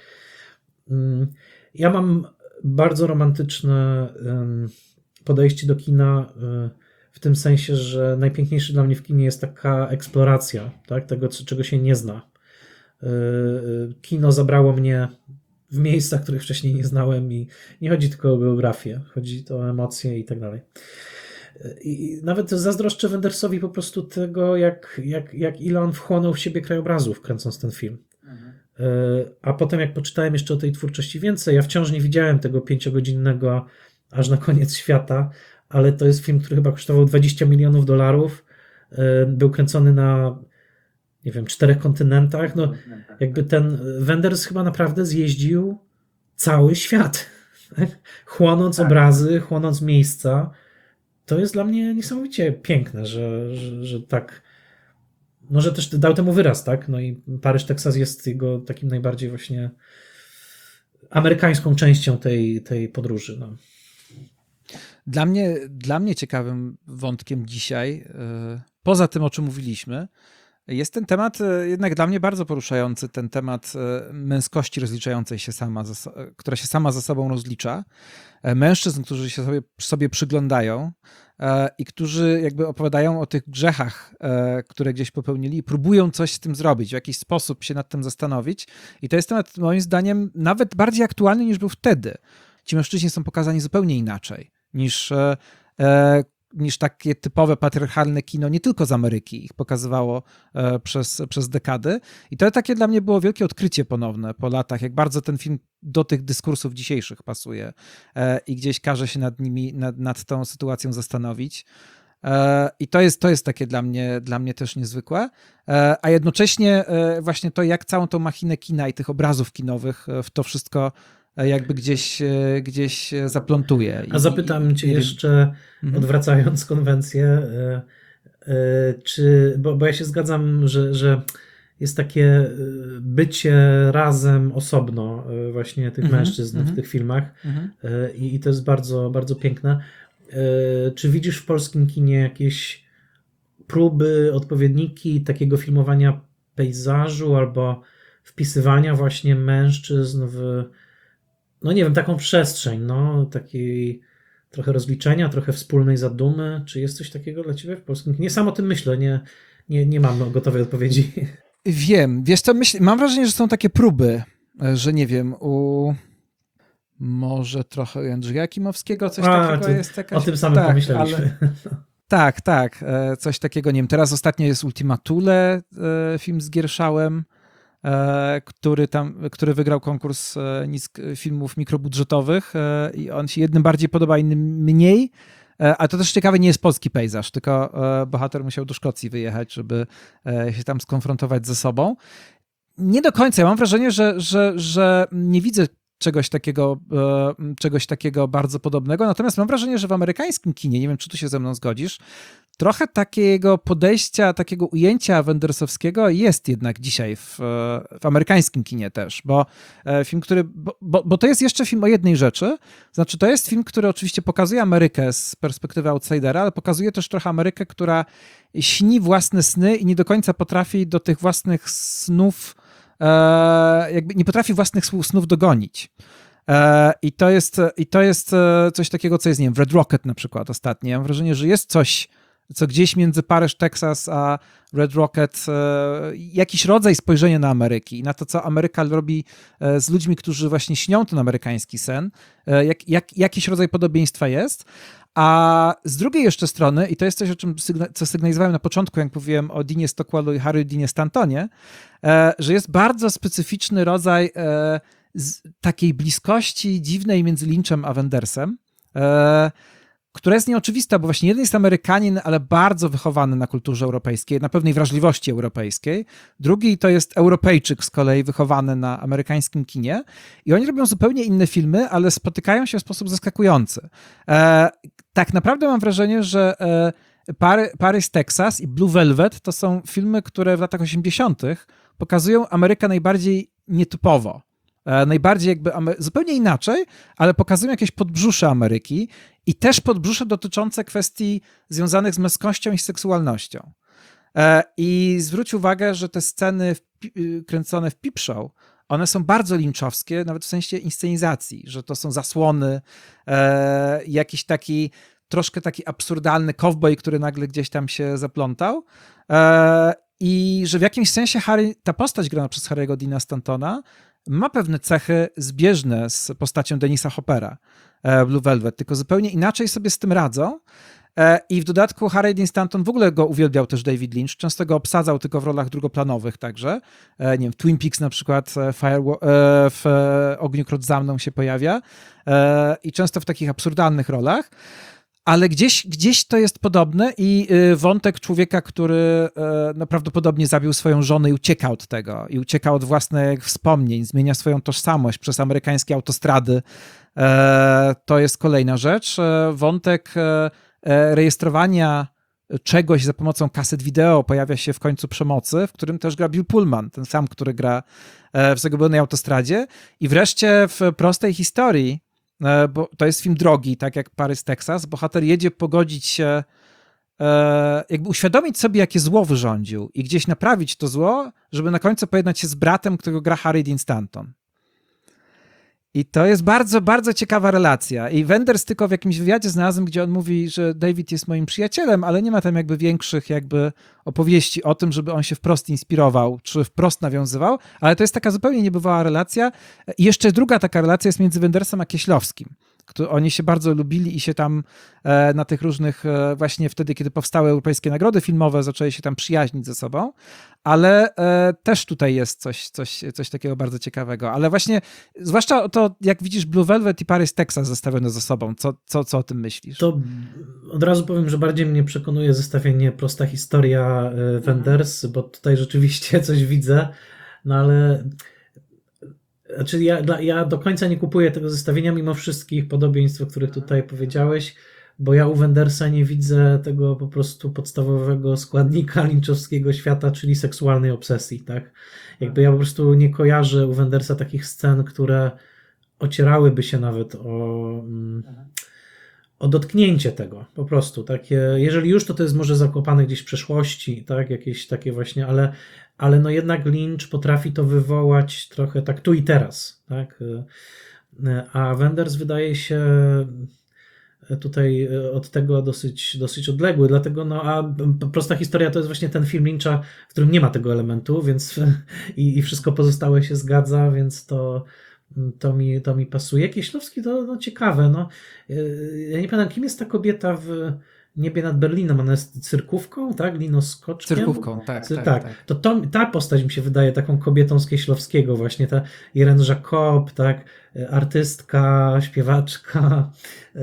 Ja mam bardzo romantyczne podejście do kina, w tym sensie, że najpiękniejsze dla mnie w kinie jest taka eksploracja, tak, tego, czego się nie zna. Kino zabrało mnie w miejscach, których wcześniej nie znałem i nie chodzi tylko o geografię, chodzi o emocje i tak dalej. I nawet zazdroszczę Wendersowi po prostu tego, jak ile on wchłonął w siebie krajobrazów, kręcąc ten film. A potem jak poczytałem jeszcze o tej twórczości więcej, ja wciąż nie widziałem tego 5-godzinnego aż na koniec świata, ale to jest film, który chyba kosztował $20 milionów. Był kręcony na, nie wiem, 4 kontynentach. No, jakby ten Wenders chyba naprawdę zjeździł cały świat. Chłonąc obrazy, chłonąc miejsca. to jest dla mnie niesamowicie piękne, że tak, no że też dał temu wyraz, tak? No i Paryż, Teksas jest jego takim najbardziej właśnie amerykańską częścią tej podróży. No. Dla mnie ciekawym wątkiem dzisiaj, poza tym, o czym mówiliśmy, jest ten temat jednak dla mnie bardzo poruszający, ten temat męskości rozliczającej się która się sama ze sobą rozlicza, mężczyzn, którzy się sobie przyglądają i którzy jakby opowiadają o tych grzechach, które gdzieś popełnili i próbują coś z tym zrobić, w jakiś sposób się nad tym zastanowić. I to jest temat moim zdaniem nawet bardziej aktualny niż był wtedy. Ci mężczyźni są pokazani zupełnie inaczej niż takie typowe patriarchalne kino, nie tylko z Ameryki, ich pokazywało przez dekady. I to takie dla mnie było wielkie odkrycie ponowne po latach, jak bardzo ten film do tych dyskursów dzisiejszych pasuje i gdzieś każe się nad tą sytuacją zastanowić. I to jest takie dla mnie też niezwykłe. A jednocześnie właśnie to, jak całą tą machinę kina i tych obrazów kinowych w to wszystko jakby gdzieś zaplątuje. A zapytam cię jeszcze, odwracając konwencję, bo ja się zgadzam, że jest takie bycie razem osobno właśnie tych mężczyzn w tych filmach i to jest bardzo, bardzo piękne. Czy widzisz w polskim kinie jakieś próby, odpowiedniki takiego filmowania pejzażu albo wpisywania właśnie mężczyzn w, no nie wiem, taką przestrzeń, no, takiej trochę rozliczenia, trochę wspólnej zadumy? Czy jest coś takiego dla ciebie w polskim kinie? Sam o tym myślę, nie mam gotowej odpowiedzi. Wiem, wiesz co, mam wrażenie, że są takie próby, że nie wiem, może trochę Andrzeja Jakimowskiego, coś takiego jest jakaś... O tym samym pomyśleliśmy. Ale... Tak, coś takiego, nie wiem, teraz ostatnio jest Ultima Thule, film z Gierszałem, który wygrał konkurs filmów mikrobudżetowych i on się jednym bardziej podoba, innym mniej, ale to też ciekawe, nie jest polski pejzaż, tylko bohater musiał do Szkocji wyjechać, żeby się tam skonfrontować ze sobą. Nie do końca, ja mam wrażenie, że nie widzę czegoś takiego bardzo podobnego, natomiast mam wrażenie, że w amerykańskim kinie, nie wiem, czy tu się ze mną zgodzisz, trochę takiego podejścia, takiego ujęcia avengersowskiego jest jednak dzisiaj w amerykańskim kinie też, bo film, bo to jest jeszcze film o jednej rzeczy, znaczy to jest film, który oczywiście pokazuje Amerykę z perspektywy outsidera, ale pokazuje też trochę Amerykę, która śni własne sny i nie do końca potrafi do tych własnych snów, jakby nie potrafi własnych snów dogonić. I to jest coś takiego, co jest, nie wiem, w Red Rocket na przykład ostatnio. Ja mam wrażenie, że jest coś, co gdzieś między Paryż, Teksas a Red Rocket, jakiś rodzaj spojrzenia na Ameryki i na to, co Ameryka robi z ludźmi, którzy właśnie śnią ten amerykański sen. Jakiś rodzaj podobieństwa jest. A z drugiej jeszcze strony, i to jest coś, co sygnalizowałem na początku, jak mówiłem o Deanie Stockwellu i Harry Deanie Stantonie, że jest bardzo specyficzny rodzaj takiej bliskości dziwnej między Lynchem a Wendersem, która jest nieoczywista, bo właśnie jeden jest Amerykanin, ale bardzo wychowany na kulturze europejskiej, na pewnej wrażliwości europejskiej. Drugi to jest Europejczyk z kolei wychowany na amerykańskim kinie. I oni robią zupełnie inne filmy, ale spotykają się w sposób zaskakujący. Tak naprawdę mam wrażenie, że Paris, Texas i Blue Velvet to są filmy, które w latach 80. pokazują Amerykę najbardziej nietypowo. Najbardziej jakby zupełnie inaczej, ale pokazują jakieś podbrzusze Ameryki i też podbrzusze dotyczące kwestii związanych z męskością i seksualnością. I zwróć uwagę, że te sceny kręcone w Peep Show, one są bardzo lynchowskie, nawet w sensie inscenizacji, że to są zasłony, jakiś taki troszkę taki absurdalny cowboy, który nagle gdzieś tam się zaplątał. I że w jakimś sensie ta postać grana przez Harry'ego Deana Stantona ma pewne cechy zbieżne z postacią Denisa Hoppera, Blue Velvet, tylko zupełnie inaczej sobie z tym radzą. I w dodatku Harry Dean Stanton w ogóle go uwielbiał też David Lynch, często go obsadzał tylko w rolach drugoplanowych także. Nie wiem, w Twin Peaks na przykład w Ogniu Krot za mną się pojawia i często w takich absurdalnych rolach. Ale gdzieś to jest podobne i wątek człowieka, który prawdopodobnie zabił swoją żonę i ucieka od tego, i ucieka od własnych wspomnień, zmienia swoją tożsamość przez amerykańskie autostrady, to jest kolejna rzecz. Wątek rejestrowania czegoś za pomocą kaset wideo pojawia się w końcu Przemocy, w którym też gra Bill Pullman, ten sam, który gra w Zagubionej autostradzie. I wreszcie w Prostej historii, bo to jest film drogi, tak jak Paris, Texas, bohater jedzie pogodzić się, jakby uświadomić sobie, jakie zło wyrządził i gdzieś naprawić to zło, żeby na końcu pojednać się z bratem, którego gra Harry Dean Stanton. I to jest bardzo, bardzo ciekawa relacja. I Wenders tylko w jakimś wywiadzie znalazłem, gdzie on mówi, że David jest moim przyjacielem, ale nie ma tam jakby większych jakby opowieści o tym, żeby on się wprost inspirował, czy wprost nawiązywał, ale to jest taka zupełnie niebywała relacja. I jeszcze druga taka relacja jest między Wendersem a Kieślowskim. Oni się bardzo lubili i się tam na tych różnych, właśnie wtedy, kiedy powstały europejskie nagrody filmowe, zaczęli się tam przyjaźnić ze sobą, ale też tutaj jest coś takiego bardzo ciekawego. Ale właśnie, zwłaszcza to, jak widzisz Blue Velvet i Paris, Texas zestawione ze sobą, co o tym myślisz? To od razu powiem, że bardziej mnie przekonuje zestawienie Prosta historia Wenders, bo tutaj rzeczywiście coś widzę, no ale... Znaczy ja do końca nie kupuję tego zestawienia mimo wszystkich podobieństw, o których tutaj powiedziałeś, bo ja u Wendersa nie widzę tego po prostu podstawowego składnika linczowskiego świata, czyli seksualnej obsesji, tak? Jakby ja po prostu nie kojarzę u Wendersa takich scen, które ocierałyby się nawet o dotknięcie tego, po prostu takie, jeżeli już to jest może zakopane gdzieś w przeszłości, tak, jakieś takie właśnie, ale no jednak Lynch potrafi to wywołać trochę tak tu i teraz, tak, a Wenders wydaje się tutaj od tego dosyć odległy, dlatego no, a Prosta historia to jest właśnie ten film Lyncha, w którym nie ma tego elementu, więc i wszystko pozostałe się zgadza, więc to mi pasuje. Kieślowski to no, ciekawe. No. Ja nie pamiętam, kim jest ta kobieta w Niebie nad Berlinem. Ona jest cyrkówką, tak? Linoskoczkiem? Cyrkówką, tak. Ta postać mi się wydaje taką kobietą z Kieślowskiego właśnie. Ta Irene Jacob, tak? Artystka, śpiewaczka,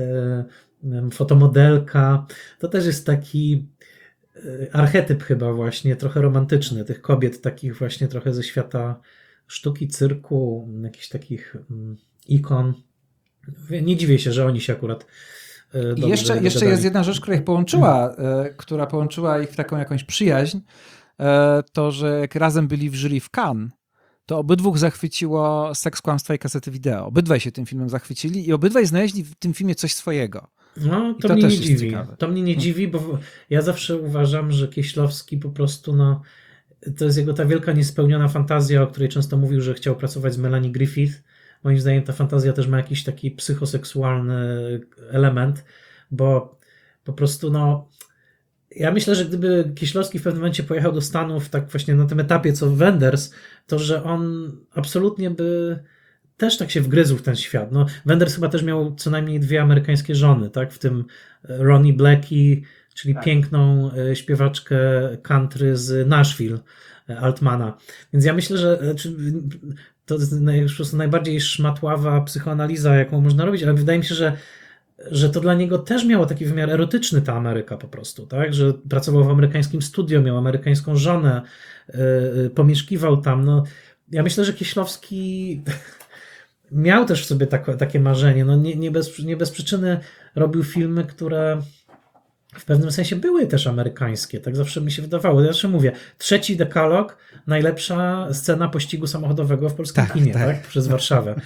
fotomodelka. To też jest taki archetyp chyba właśnie, trochę romantyczny tych kobiet, takich właśnie trochę ze świata sztuki, cyrku, jakichś takich ikon. Nie dziwię się, że oni się akurat I jeszcze jest jedna rzecz, która połączyła ich w taką jakąś przyjaźń, to, że jak razem byli w jury w Cannes, to obydwóch zachwyciło Seks, kłamstwa i kasety wideo. Obydwaj się tym filmem zachwycili i obydwaj znaleźli w tym filmie coś swojego. No, to mnie nie dziwi. To mnie nie dziwi, bo ja zawsze uważam, że Kieślowski po prostu, no, to jest jego ta wielka niespełniona fantazja, o której często mówił, że chciał pracować z Melanie Griffith. Moim zdaniem ta fantazja też ma jakiś taki psychoseksualny element, bo po prostu no ja myślę, że gdyby Kieślowski w pewnym momencie pojechał do Stanów tak właśnie na tym etapie co Wenders, to że on absolutnie by też tak się wgryzł w ten świat. No, Wenders chyba też miał co najmniej 2 amerykańskie żony, tak? W tym Ronnie Blackie, czyli piękną śpiewaczkę country z Nashville, Altmana. Więc ja myślę, że to jest po prostu najbardziej szmatława psychoanaliza, jaką można robić, ale wydaje mi się, że to dla niego też miało taki wymiar erotyczny ta Ameryka po prostu, tak? Że pracował w amerykańskim studio, miał amerykańską żonę, pomieszkiwał tam. No, ja myślę, że Kieślowski miał też w sobie takie marzenie. No, nie bez przyczyny robił filmy, które w pewnym sensie były też amerykańskie, tak zawsze mi się wydawało. Ja zawsze mówię, 3. dekalog, najlepsza scena pościgu samochodowego w polskim kinie, tak? Przez Warszawę.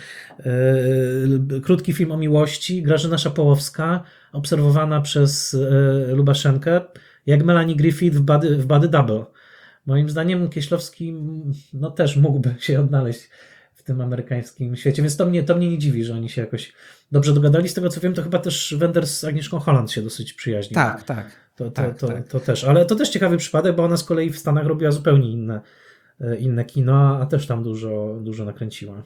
Krótki film o miłości, Grażyna Szapołowska, obserwowana przez Lubaszenkę, jak Melanie Griffith w Body Double. Moim zdaniem Kieślowski no, też mógłby się odnaleźć w tym amerykańskim świecie, więc to mnie nie dziwi, że oni się jakoś dobrze dogadali. Z tego co wiem, to chyba też Wenders z Agnieszką Holland się dosyć przyjaźnił. Tak. To też, ale to też ciekawy przypadek, bo ona z kolei w Stanach robiła zupełnie inne kino, a też tam dużo nakręciła.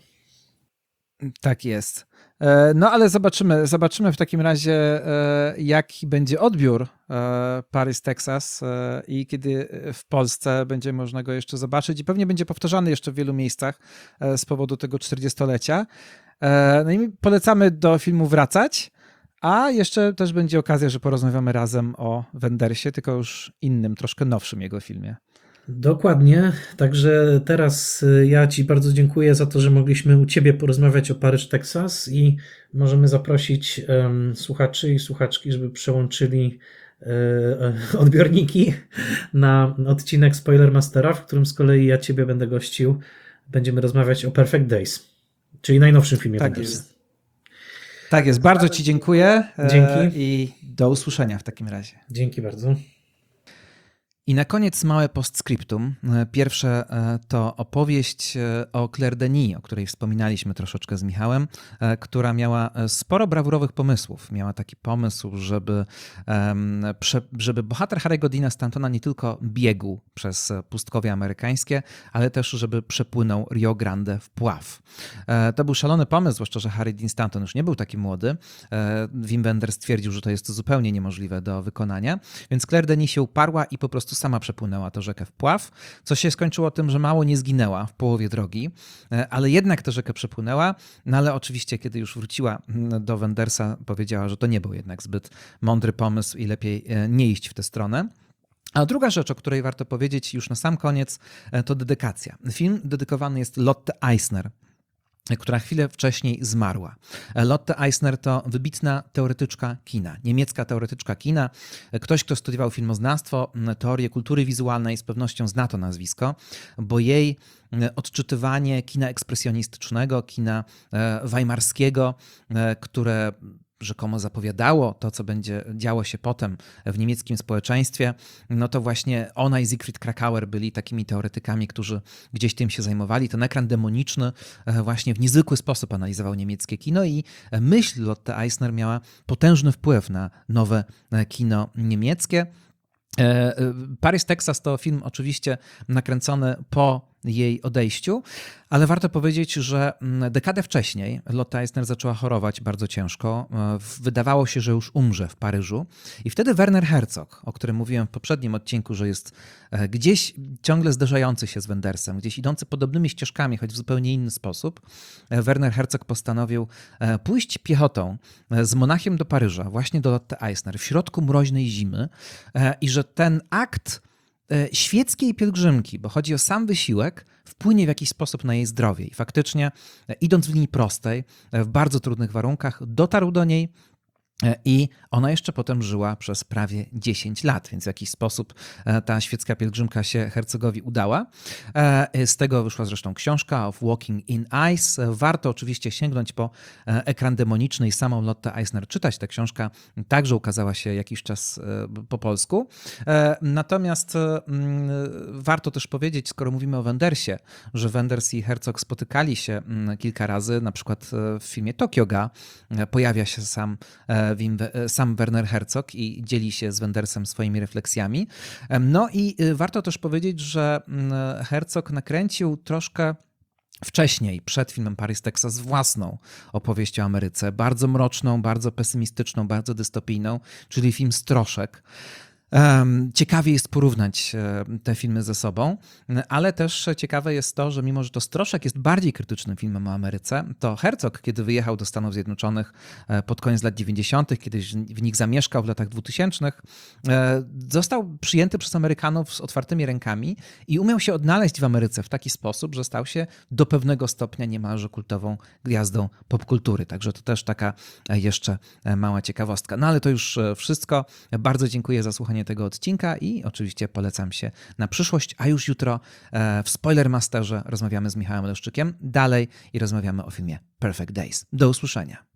Tak jest. No ale zobaczymy w takim razie, jaki będzie odbiór Paris, Texas i kiedy w Polsce będzie można go jeszcze zobaczyć i pewnie będzie powtarzany jeszcze w wielu miejscach z powodu tego 40-lecia. No i polecamy do filmu wracać, a jeszcze też będzie okazja, że porozmawiamy razem o Wendersie, tylko już innym, troszkę nowszym jego filmie. Dokładnie. Także teraz ja Ci bardzo dziękuję za to, że mogliśmy u Ciebie porozmawiać o Paryż, Teksas i możemy zaprosić słuchaczy i słuchaczki, żeby przełączyli odbiorniki na odcinek Spoilermastera, w którym z kolei ja Ciebie będę gościł. Będziemy rozmawiać o Perfect Days, czyli najnowszym filmie Tak Wendersa. jest. Tak jest. Bardzo Ci dziękuję. Dzięki. I do usłyszenia w takim razie. Dzięki bardzo. I na koniec małe postscriptum. Pierwsze to opowieść o Claire Denis, o której wspominaliśmy troszeczkę z Michałem, która miała sporo brawurowych pomysłów. Miała taki pomysł, żeby bohater Harry'ego Deana Stantona nie tylko biegł przez pustkowie amerykańskie, ale też żeby przepłynął Rio Grande w pław. To był szalony pomysł, zwłaszcza, że Harry Dean Stanton już nie był taki młody. Wim Wenders stwierdził, że to jest zupełnie niemożliwe do wykonania, więc Claire Denis się uparła i po prostu sama przepłynęła tę rzekę w pław, co się skończyło tym, że mało nie zginęła w połowie drogi, ale jednak tę rzekę przepłynęła, no ale oczywiście, kiedy już wróciła do Wendersa, powiedziała, że to nie był jednak zbyt mądry pomysł i lepiej nie iść w tę stronę. A druga rzecz, o której warto powiedzieć już na sam koniec, to dedykacja. Film dedykowany jest Lotte Eisner, która chwilę wcześniej zmarła. Lotte Eisner to wybitna teoretyczka kina, niemiecka teoretyczka kina. Ktoś, kto studiował filmoznawstwo, teorię kultury wizualnej, z pewnością zna to nazwisko, bo jej odczytywanie kina ekspresjonistycznego, kina weimarskiego, które rzekomo zapowiadało to, co będzie działo się potem w niemieckim społeczeństwie, no to właśnie ona i Siegfried Krakauer byli takimi teoretykami, którzy gdzieś tym się zajmowali. Ten ekran demoniczny właśnie w niezwykły sposób analizował niemieckie kino i myśl Lotte Eisner miała potężny wpływ na nowe kino niemieckie. Paris, Teksas to film oczywiście nakręcony po jej odejściu, ale warto powiedzieć, że dekadę wcześniej Lotte Eisner zaczęła chorować bardzo ciężko. Wydawało się, że już umrze w Paryżu i wtedy Werner Herzog, o którym mówiłem w poprzednim odcinku, że jest gdzieś ciągle zderzający się z Wendersem, gdzieś idący podobnymi ścieżkami, choć w zupełnie inny sposób, Werner Herzog postanowił pójść piechotą z Monachium do Paryża, właśnie do Lotte Eisner, w środku mroźnej zimy i że ten akt świeckiej pielgrzymki, bo chodzi o sam wysiłek, wpłynie w jakiś sposób na jej zdrowie. I faktycznie, idąc w linii prostej, w bardzo trudnych warunkach, dotarł do niej i ona jeszcze potem żyła przez prawie 10 lat, więc w jakiś sposób ta świecka pielgrzymka się Herzogowi udała. Z tego wyszła zresztą książka Of Walking in Ice. Warto oczywiście sięgnąć po ekran demoniczny i samą Lotte Eisner czytać. Ta książka także ukazała się jakiś czas po polsku. Natomiast warto też powiedzieć, skoro mówimy o Wendersie, że Wenders i Herzog spotykali się kilka razy, na przykład w filmie Tokyo Ga pojawia się sam Werner Herzog i dzieli się z Wendersem swoimi refleksjami. No i warto też powiedzieć, że Herzog nakręcił troszkę wcześniej, przed filmem Paris, Teksas, własną opowieść o Ameryce, bardzo mroczną, bardzo pesymistyczną, bardzo dystopijną, czyli film Stroszek. Ciekawie jest porównać te filmy ze sobą, ale też ciekawe jest to, że mimo, że to Stroszek jest bardziej krytycznym filmem o Ameryce, to Herzog, kiedy wyjechał do Stanów Zjednoczonych pod koniec lat 90., kiedy w nich zamieszkał w latach 2000, został przyjęty przez Amerykanów z otwartymi rękami i umiał się odnaleźć w Ameryce w taki sposób, że stał się do pewnego stopnia niemalże kultową gwiazdą popkultury. Także to też taka jeszcze mała ciekawostka. No ale to już wszystko. Bardzo dziękuję za słuchanie tego odcinka i oczywiście polecam się na przyszłość, a już jutro w Spoilermasterze rozmawiamy z Michałem Leszczykiem dalej i rozmawiamy o filmie Perfect Days. Do usłyszenia.